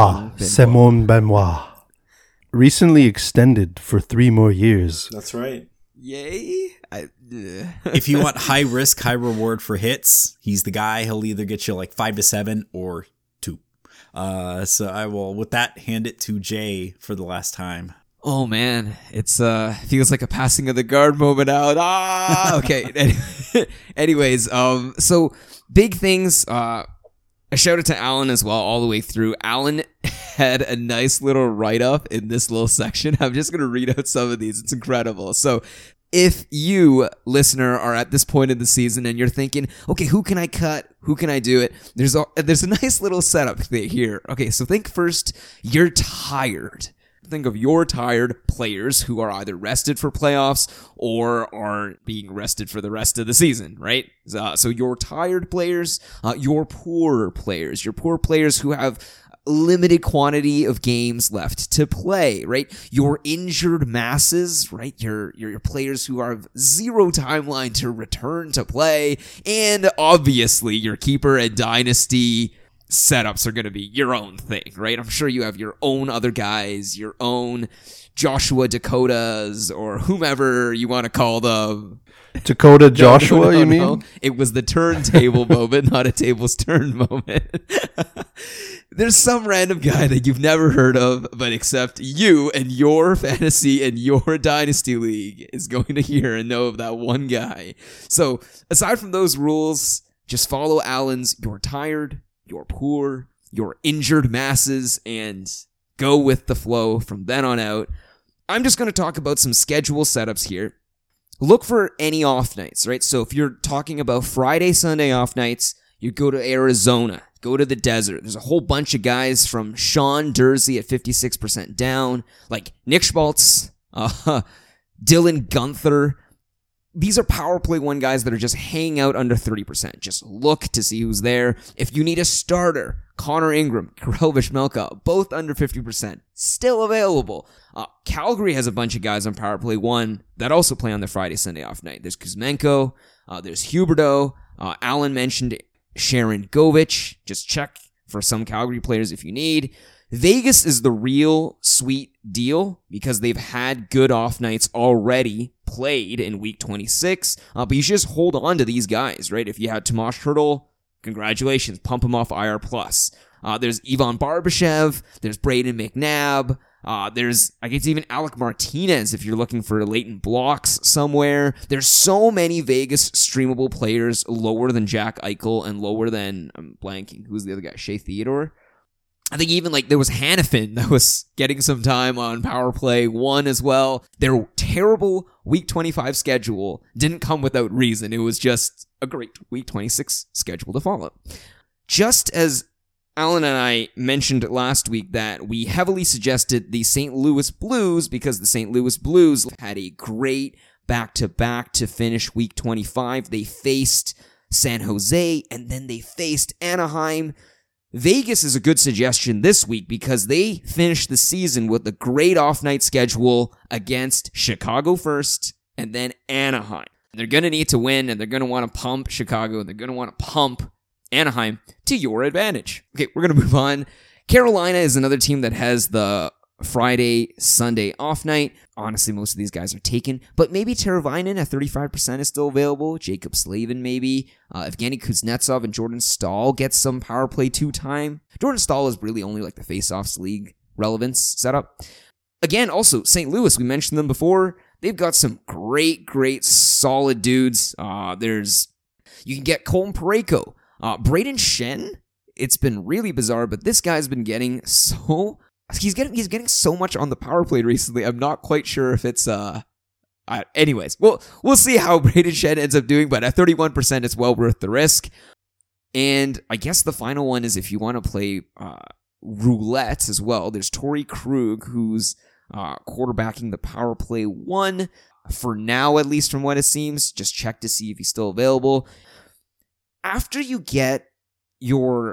Benoit. Recently extended for 3 more years. That's right. Yay! If you want high risk, high reward for hits, he's the guy. He'll either get you like 5 to 7 or 2. So I will, with that, hand it to Jay for the last time. Oh man, it's feels like a passing of the guard moment out. Okay. Anyways, so big things. A shout out to Alan as well, all the way through. Alan had a nice little write-up in this little section. I'm just going to read out some of these. It's incredible. So if you, listener, are at this point in the season and you're thinking, okay, who can I cut? Who can I do it? There's a nice little setup here. Okay, so think first, you're tired. Think of your tired players who are either rested for playoffs or are being rested for the rest of the season, right? So your tired players, your poor players who have limited quantity of games left to play, right? Your injured masses, right? Your players who have 0 timeline to return to play, and obviously your keeper and dynasty setups are going to be your own thing, right? I'm sure you have your own other guys, your own Joshua Dakotas, or whomever you want to call them. Dakota Joshua, you mean? It was the turntable moment, not a table's turn moment. There's some random guy that you've never heard of, but except you and your fantasy and your dynasty league is going to hear and know of that one guy. So aside from those rules, just follow Alan's "you're tired, you're poor, you're injured" masses and go with the flow from then on out. I'm just going to talk about some schedule setups here. Look for any off nights, right? So if you're talking about Friday, Sunday off nights, you go to Arizona, go to the desert. There's a whole bunch of guys from Sean Dursey at 56% down, like Nick Schmaltz, Dylan Gunther. These are power play 1 guys that are just hanging out under 30%. Just look to see who's there. If you need a starter, Connor Ingram, Karel Vishmelka, both under 50%, still available. Calgary has a bunch of guys on power play 1 that also play on the Friday, Sunday off night. There's Kuzmenko, there's Huberdeau. Alan mentioned Sharon Govich. Just check for some Calgary players if you need. Vegas is the real sweet deal because they've had good off nights already played in week 26, but you should just hold on to these guys, right? If you had Tomas Hertl, congratulations, pump him off IR+. There's Ivan Barbashev, there's Braden McNabb, there's, I guess, even Alec Martinez if you're looking for latent blocks somewhere. There's so many Vegas streamable players lower than Jack Eichel and lower than, I'm blanking, who's the other guy, Shea Theodore? I think even like there was Hannafin that was getting some time on Power Play 1 as well. Their terrible Week 25 schedule didn't come without reason. It was just a great Week 26 schedule to follow. Just as Alan and I mentioned last week that we heavily suggested the St. Louis Blues because the St. Louis Blues had a great back-to-back to finish Week 25. They faced San Jose and then they faced Anaheim. Vegas is a good suggestion this week because they finished the season with a great off-night schedule against Chicago first and then Anaheim. They're going to need to win, and they're going to want to pump Chicago, and they're going to want to pump Anaheim to your advantage. Okay, we're going to move on. Carolina is another team that has the Friday, Sunday off night. Honestly, most of these guys are taken, but maybe Teravainen at 35% is still available. Jacob Slavin maybe. Evgeny Kuznetsov and Jordan Staal get some power play 2 time. Jordan Staal is really only like the face-offs league relevance setup. Again, also, St. Louis, we mentioned them before. They've got some great, solid dudes. You can get Colton Parayko. Braden Shen, it's been really bizarre, but this guy's been getting so... He's getting so much on the power play recently. I'm not quite sure if it's anyways, we'll see how Braden Shen ends up doing, but at 31%, it's well worth the risk. And I guess the final one is if you want to play roulette as well. There's Torrey Krug, who's quarterbacking the power play 1 for now, at least from what it seems. Just check to see if he's still available. After you get your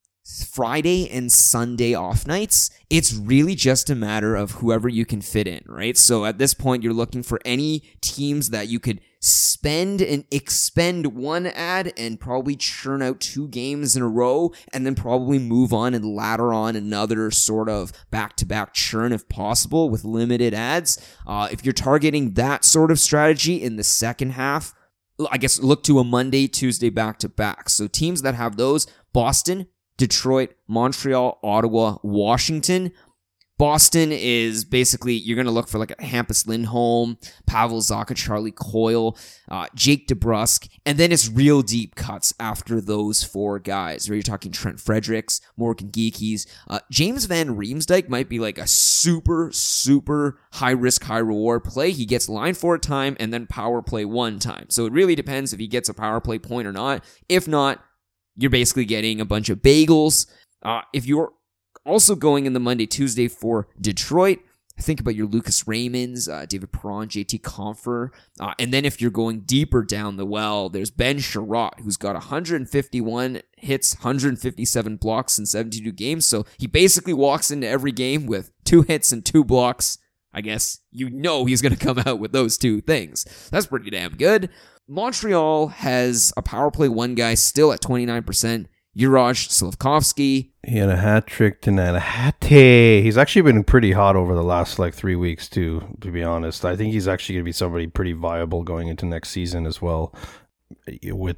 Friday and Sunday off nights, it's really just a matter of whoever you can fit in, right? So at this point, you're looking for any teams that you could spend and expend one ad and probably churn out 2 games in a row and then probably move on and ladder on another sort of back-to-back churn if possible with limited ads. If you're targeting that sort of strategy in the second half, I guess look to a Monday, Tuesday back-to-back. So teams that have those, Boston, Detroit, Montreal, Ottawa, Washington. Boston is basically, you're going to look for like a Hampus Lindholm, Pavel Zacha, Charlie Coyle, Jake DeBrusk, and then it's real deep cuts after those 4 guys, where you're talking Trent Fredericks, Morgan Geekies. James Van Riemsdyk might be like a super high risk, high reward play. He gets line 4 time and then power play 1 time. So it really depends if he gets a power play point or not. If not, you're basically getting a bunch of bagels. If you're also going in the Monday, Tuesday for Detroit, think about your Lucas Raymonds, David Perron, JT Compher. And then if you're going deeper down the well, there's Ben Sherratt, who's got 151 hits, 157 blocks in 72 games. So he basically walks into every game with 2 hits and 2 blocks. I guess you know he's going to come out with those 2 things. That's pretty damn good. Montreal has a power play 1 guy still at 29%. Juraj Slafkovsky. He had a hat trick tonight. He's actually been pretty hot over the last 3 weeks too, to be honest. I think he's actually going to be somebody pretty viable going into next season as well, with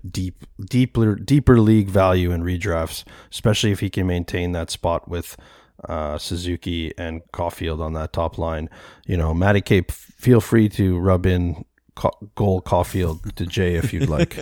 deeper league value in redrafts, especially if he can maintain that spot with Suzuki and Caulfield on that top line. Matty K, feel free to rub in Goal Caulfield to Jay if you'd like.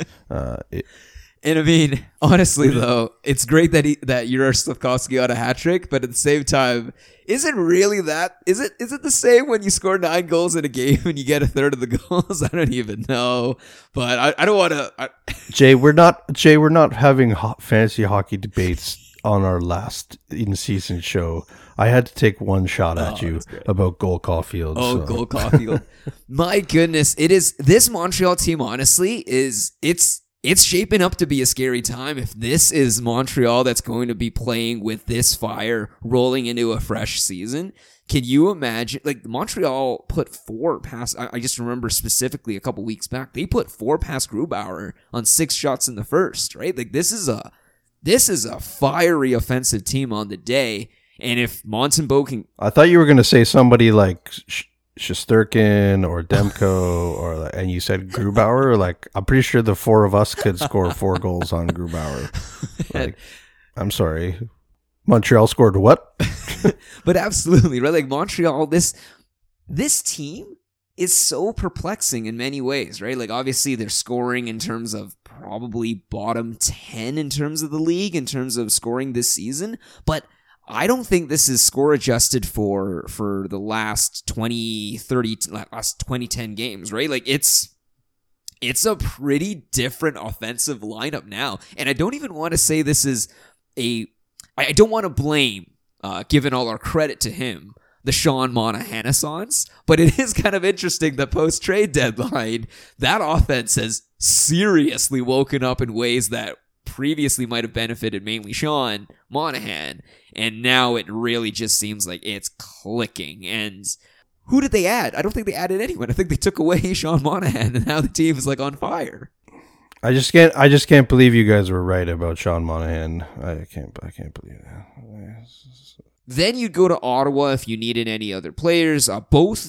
And I mean, honestly though, it's great that Juraj Slafkovsky got a hat trick, but at the same time, is it really that? Is it the same when you score 9 goals in a game and you get a third of the goals? I don't even know, but I don't want to. Jay, we're not having fantasy hockey debates on our last in-season show. I had to take one shot at you about Goal Caulfield. Goal Caulfield. My goodness, it is. This Montreal team, honestly, it's shaping up to be a scary time. If this is Montreal that's going to be playing with this fire rolling into a fresh season, can you imagine? Montreal put 4 past. I just remember specifically a couple weeks back, they put 4 past Grubauer on 6 shots in the first. Right, this is a fiery offensive team on the day. And if Montembeault can... I thought you were going to say somebody like Shesterkin or Demko, and you said Grubauer. I'm pretty sure the 4 of us could score 4 goals on Grubauer. I'm sorry. Montreal scored what? But absolutely, right? Montreal, this team is so perplexing in many ways, right? Obviously they're scoring in terms of probably bottom 10 in terms of the league, in terms of scoring this season, but I don't think this is score adjusted for the last 2010 games, right? Like it's a pretty different offensive lineup now. And I don't even want to say this is I don't want to blame, given all our credit to him, the Sean Monahan-assance, but it is kind of interesting that post-trade deadline, that offense has seriously woken up in ways that previously might have benefited mainly Sean Monahan, and now it really just seems like it's clicking. And who did they add? I don't think they added anyone. I think they took away Sean Monahan, and now the team is like on fire. I just can't believe you guys were right about Sean Monahan. I can't believe that. Then you'd go to Ottawa if you needed any other players. Both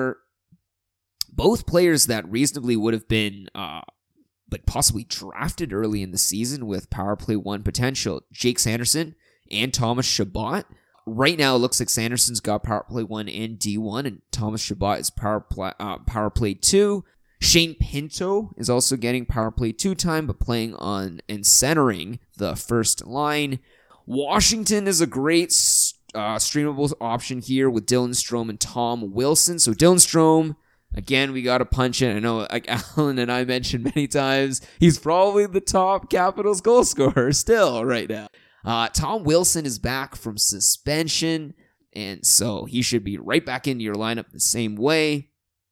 players that reasonably would have been like possibly drafted early in the season with power play 1 potential. Jake Sanderson and Thomas Chabot. Right now, it looks like Sanderson's got power play 1 and D1, and Thomas Chabot is power play 2. Shane Pinto is also getting power play 2 time, but playing on and centering the first line. Washington is a great streamable option here with Dylan Strome and Tom Wilson. So Dylan Strome, again, we got to punch in. I know, like Alan and I mentioned many times, he's probably the top Capitals goal scorer still right now. Tom Wilson is back from suspension, and so he should be right back into your lineup the same way.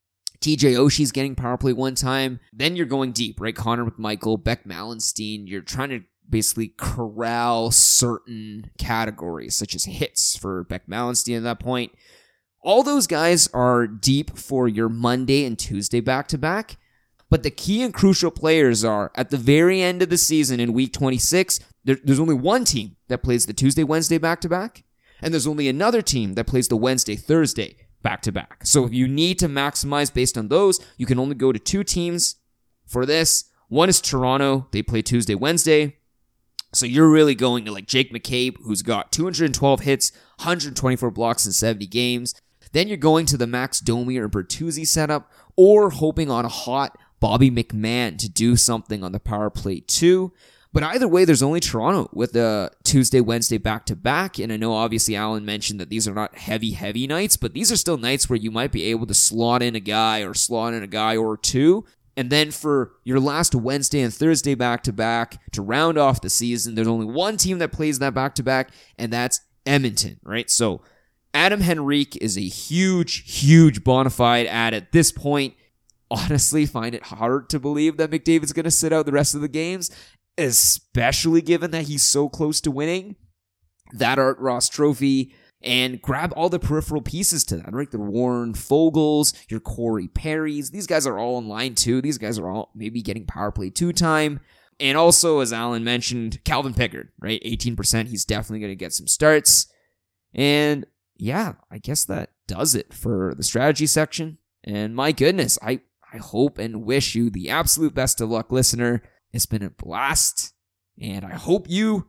TJ Oshie's getting power play 1 time. Then you're going deep, right? Connor McMichael, Beck Mallenstein. You're trying to basically corral certain categories, such as hits for Beck Mallenstein at that point. All those guys are deep for your Monday and Tuesday back-to-back. But the key and crucial players are, at the very end of the season in week 26, there's only one team that plays the Tuesday-Wednesday back-to-back, and there's only another team that plays the Wednesday-Thursday back-to-back. So if you need to maximize based on those, you can only go to 2 teams for this. One is Toronto. They play Tuesday-Wednesday. So you're really going to like Jake McCabe, who's got 212 hits, 124 blocks in 70 games. Then you're going to the Max Domi or Bertuzzi setup, or hoping on a hot Bobby McMahon to do something on the power play 2. But either way, there's only Toronto with the Tuesday-Wednesday back-to-back. And I know obviously Alan mentioned that these are not heavy nights, but these are still nights where you might be able to slot in a guy or 2. And then for your last Wednesday and Thursday back-to-back to round off the season, there's only one team that plays that back-to-back, and that's Edmonton, right? So Adam Henrique is a huge bona fide add at this point. Honestly, find it hard to believe that McDavid's going to sit out the rest of the games, especially given that he's so close to winning that Art Ross trophy, and grab all the peripheral pieces to that, right? The Warren Fogels, your Corey Perrys. These guys are all in line 2. These guys are all maybe getting power play 2 time. And also, as Alan mentioned, Calvin Pickard, right? 18%. He's definitely going to get some starts. And yeah, I guess that does it for the strategy section. And my goodness, I hope and wish you the absolute best of luck, listener. It's been a blast. And I hope you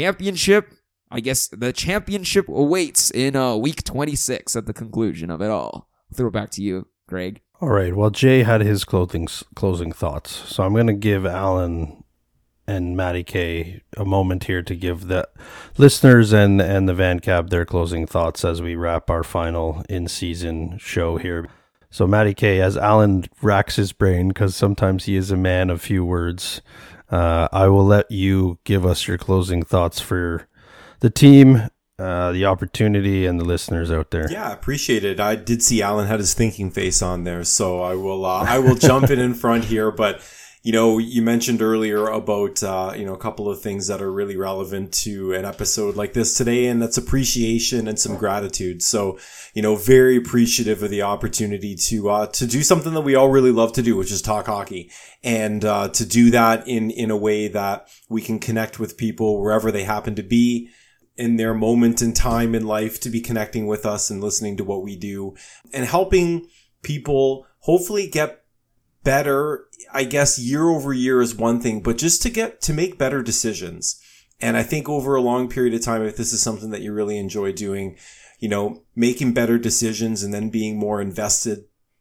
I guess the championship awaits in week 26 at the conclusion of it all. I'll throw it back to you, Greg. All right. Well, Jay had his closing thoughts. So I'm going to give Alan and Matty K a moment here to give the listeners and the Van Cab their closing thoughts as we wrap our final in-season show here. So Matty K, as Alan racks his brain, because sometimes he is a man of few words, I will let you give us your closing thoughts for the team, the opportunity, and the listeners out there. Yeah, appreciate it. I did see Alan had his thinking face on there, so I will jump in front here. But you know, you mentioned earlier about a couple of things that are really relevant to an episode like this today, and that's appreciation and some gratitude. So, very appreciative of the opportunity to do something that we all really love to do, which is talk hockey, and to do that in a way that we can connect with people wherever they happen to be in their moment in time in life, to be connecting with us and listening to what we do and helping people hopefully get better. I guess year over year is one thing, but just to make better decisions. And I think over a long period of time, if this is something that you really enjoy doing, making better decisions and then being more invested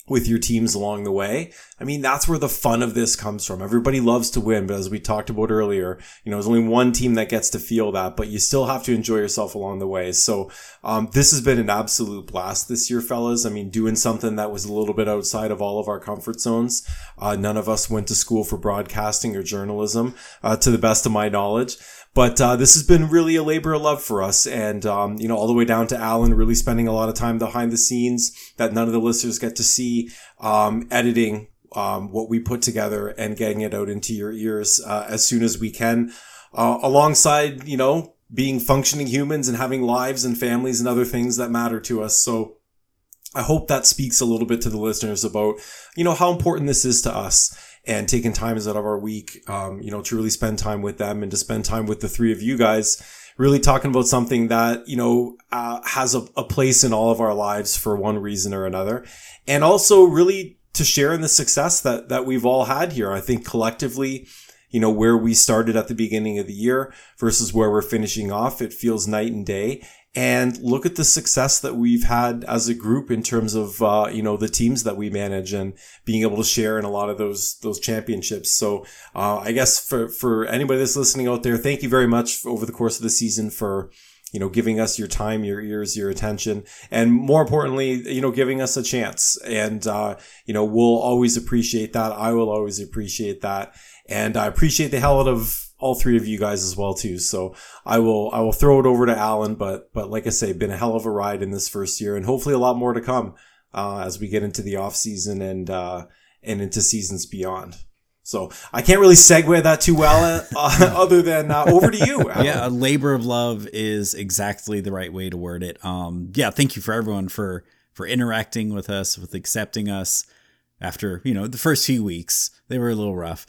with your teams along the way. I mean, that's where the fun of this comes from. Everybody loves to win, but as we talked about earlier, there's only one team that gets to feel that, but you still have to enjoy yourself along the way. So, this has been an absolute blast this year, fellas. I mean, doing something that was a little bit outside of all of our comfort zones. None of us went to school for broadcasting or journalism, to the best of my knowledge. But this has been really a labor of love for us. And, all the way down to Alan really spending a lot of time behind the scenes that none of the listeners get to see, editing what we put together and getting it out into your ears as soon as we can, alongside, being functioning humans and having lives and families and other things that matter to us. So I hope that speaks a little bit to the listeners about, how important this is to us. And taking time out of our week, to really spend time with them and to spend time with the three of you guys, really talking about something that, has a place in all of our lives for one reason or another. And also really to share in the success that we've all had here. I think collectively, where we started at the beginning of the year versus where we're finishing off, it feels night and day. And look at the success that we've had as a group in terms of, the teams that we manage and being able to share in a lot of those championships. So, I guess for anybody that's listening out there, thank you very much over the course of the season for, giving us your time, your ears, your attention, and more importantly, giving us a chance. And, we'll always appreciate that. I will always appreciate that. And I appreciate the hell out of all three of you guys as well too. So I will throw it over to Alan, but like I say, been a hell of a ride in this first year and hopefully a lot more to come, as we get into the off season and into seasons beyond. So I can't really segue that too well, other than over to you, Alan. Yeah, a labor of love is exactly the right way to word it. Thank you for everyone for interacting with us, with accepting us after, the first few weeks. They were a little rough.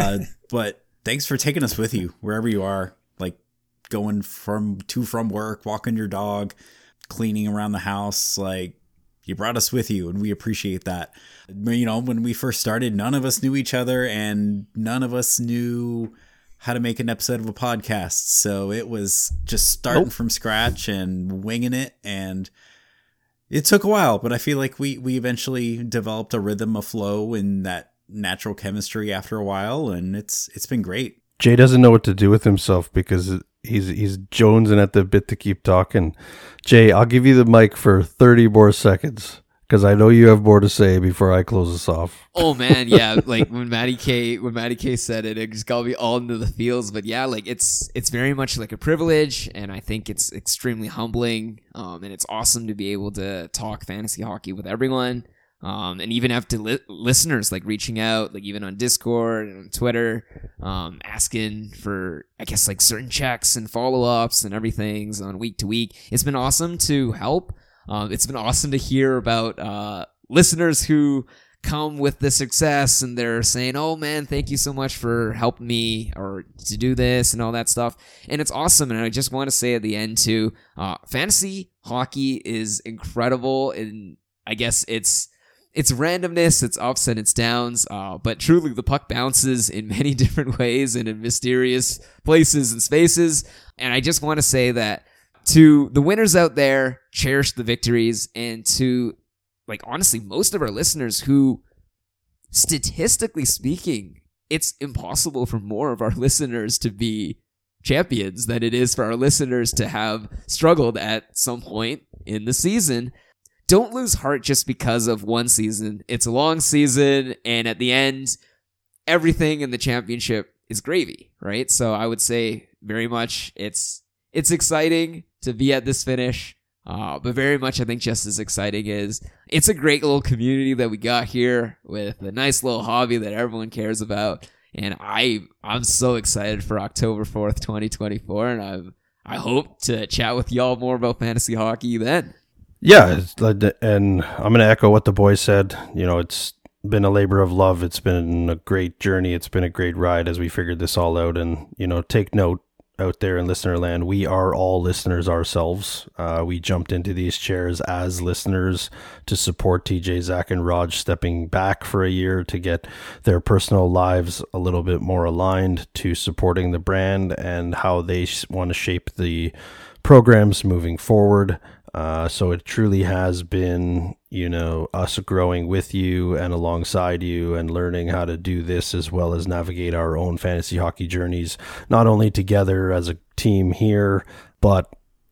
But thanks for taking us with you wherever you are, like going from work, walking your dog, cleaning around the house. Like, you brought us with you and we appreciate that. When we first started, none of us knew each other and none of us knew how to make an episode of a podcast. So it was just starting from scratch and winging it. And it took a while, but I feel like we eventually developed a rhythm, a flow, and that natural chemistry after a while. And it's been great. Jay doesn't know what to do with himself because he's jonesing at the bit to keep talking. Jay, I'll give you the mic for 30 more seconds because I know you have more to say before I close this off. Oh man, yeah. Like when Matty K said it, it just got me all into the feels. But yeah, like it's very much like a privilege, and I think it's extremely humbling. And it's awesome to be able to talk fantasy hockey with everyone. And even have to listeners like reaching out, like even on Discord and on Twitter, asking for, I guess, like certain checks and follow-ups and everything's on week to week. It's been awesome to help. It's been awesome to hear about listeners who come with the success and they're saying, oh man, thank you so much for helping me or to do this and all that stuff. And it's awesome. And I just want to say at the end too, fantasy hockey is incredible. And I guess it's randomness, it's ups and it's downs, but truly the puck bounces in many different ways and in mysterious places and spaces. And I just want to say that to the winners out there, cherish the victories, and to, like, honestly, most of our listeners who, statistically speaking, it's impossible for more of our listeners to be champions than it is for our listeners to have struggled at some point in the season. Don't lose heart just because of one season. It's a long season, and at the end, everything in the championship is gravy, right? So I would say very much it's exciting to be at this finish, but very much I think just as exciting is it's a great little community that we got here with a nice little hobby that everyone cares about, and I'm so excited for October 4th, 2024, and I hope to chat with y'all more about fantasy hockey then. Yeah, and I'm going to echo what the boys said. It's been a labor of love. It's been a great journey. It's been a great ride as we figured this all out. And, take note out there in listener land, we are all listeners ourselves. We jumped into these chairs as listeners to support TJ, Zach, and Raj stepping back for a year to get their personal lives a little bit more aligned to supporting the brand and how they want to shape the programs moving forward. So it truly has been, us growing with you and alongside you and learning how to do this as well as navigate our own fantasy hockey journeys, not only together as a team here, but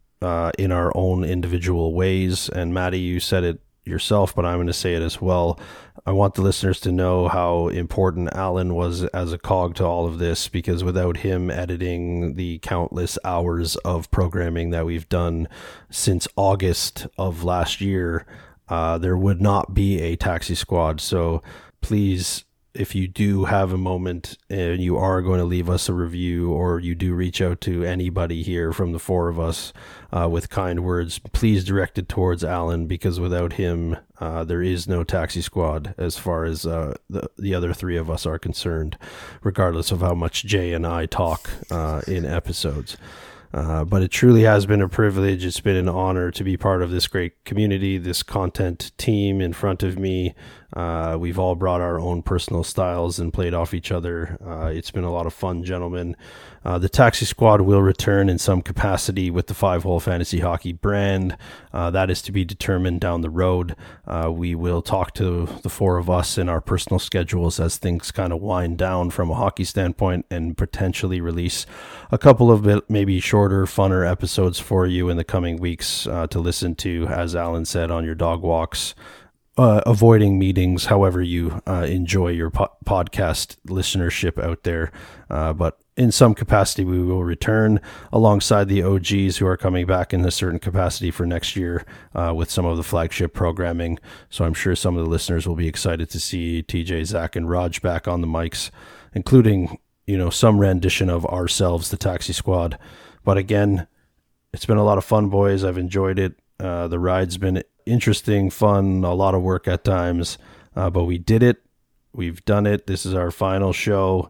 in our own individual ways. And Maddie, you said it yourself, but I'm going to say it as well. I want the listeners to know how important Alan was as a cog to all of this, because without him editing the countless hours of programming that we've done since August of last year, there would not be a Taxi Squad. So please, if you do have a moment and you are going to leave us a review, or you do reach out to anybody here from the four of us with kind words, please direct it towards Alan, because without him, there is no Taxi Squad as far as the other three of us are concerned, regardless of how much Jay and I talk in episodes. But it truly has been a privilege. It's been an honor to be part of this great community, this content team in front of me. We've all brought our own personal styles and played off each other. It's been a lot of fun, gentlemen. The Taxi Squad will return in some capacity with the 5-Hole Fantasy Hockey brand. That is to be determined down the road. We will talk to the four of us in our personal schedules as things kind of wind down from a hockey standpoint, and potentially release a couple of maybe shorter, funner episodes for you in the coming weeks to listen to, as Alan said, on your dog walks. Avoiding meetings, however you enjoy your podcast listenership out there. But in some capacity, we will return alongside the OGs who are coming back in a certain capacity for next year with some of the flagship programming. So I'm sure some of the listeners will be excited to see TJ, Zach, and Raj back on the mics, including, some rendition of ourselves, the Taxi Squad. But again, it's been a lot of fun, boys. I've enjoyed it. The ride's been interesting, fun, a lot of work at times, but we did it. We've done it. This is our final show.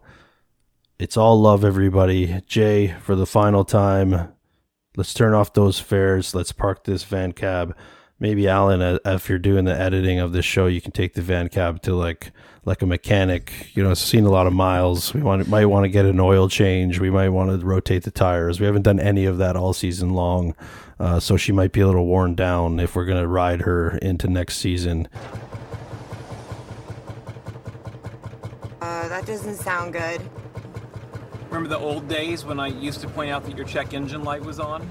It's all love, everybody. Jay, for the final time, let's turn off those fares. Let's park this van cab. Maybe Alan, if you're doing the editing of this show, you can take the van cab to like a mechanic. It's seen a lot of miles. We might want to get an oil change. We might want to rotate the tires. We haven't done any of that all season long. So she might be a little worn down if we're going to ride her into next season. That doesn't sound good. Remember the old days when I used to point out that your check engine light was on?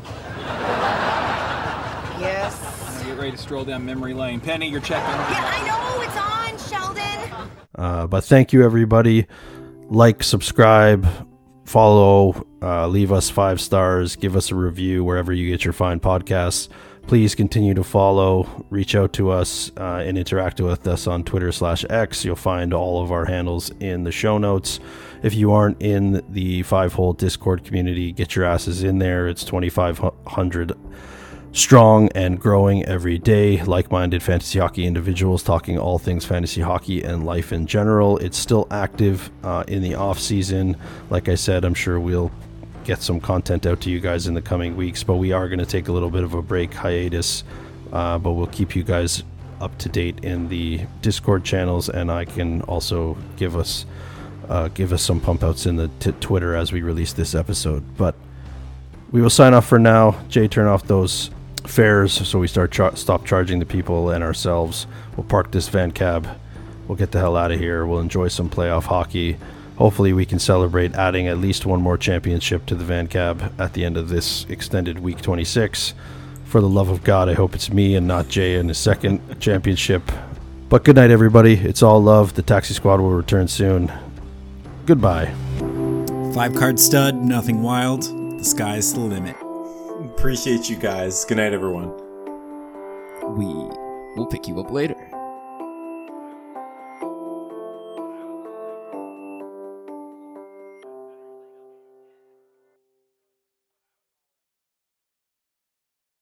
Yes. Get ready to stroll down memory lane. Penny, your check engine. Yeah, I know it's on, Sheldon. But thank you, everybody. Like, subscribe, follow, leave us 5 stars, give us a review wherever you get your fine podcasts. Please continue to follow, reach out to us, and interact with us on Twitter/X. You'll find all of our handles in the show notes. If you aren't in the 5-Hole Discord community, get your asses in there. It's 2,500 strong and growing every day. Like-minded fantasy hockey individuals talking all things fantasy hockey and life in general. It's still active in the off season. Like I said, I'm sure we'll get some content out to you guys in the coming weeks, but we are going to take a little bit of a break hiatus, but we'll keep you guys up to date in the Discord channels, and I can also give us some pump outs in the Twitter as we release this episode. But we will sign off for now. Jay, turn off those fares so we stop charging the people and ourselves. We'll park this van cab. We'll get the hell out of here. We'll enjoy some playoff hockey. Hopefully we can celebrate adding at least one more championship to the van cab at the end of this extended week 26. For the love of God, I hope it's me and not Jay in his second championship. But good night, everybody. It's all love. The Taxi Squad will return soon. Goodbye. 5-card stud, nothing wild. The sky's the limit. Appreciate you guys. Good night, everyone. We will pick you up later.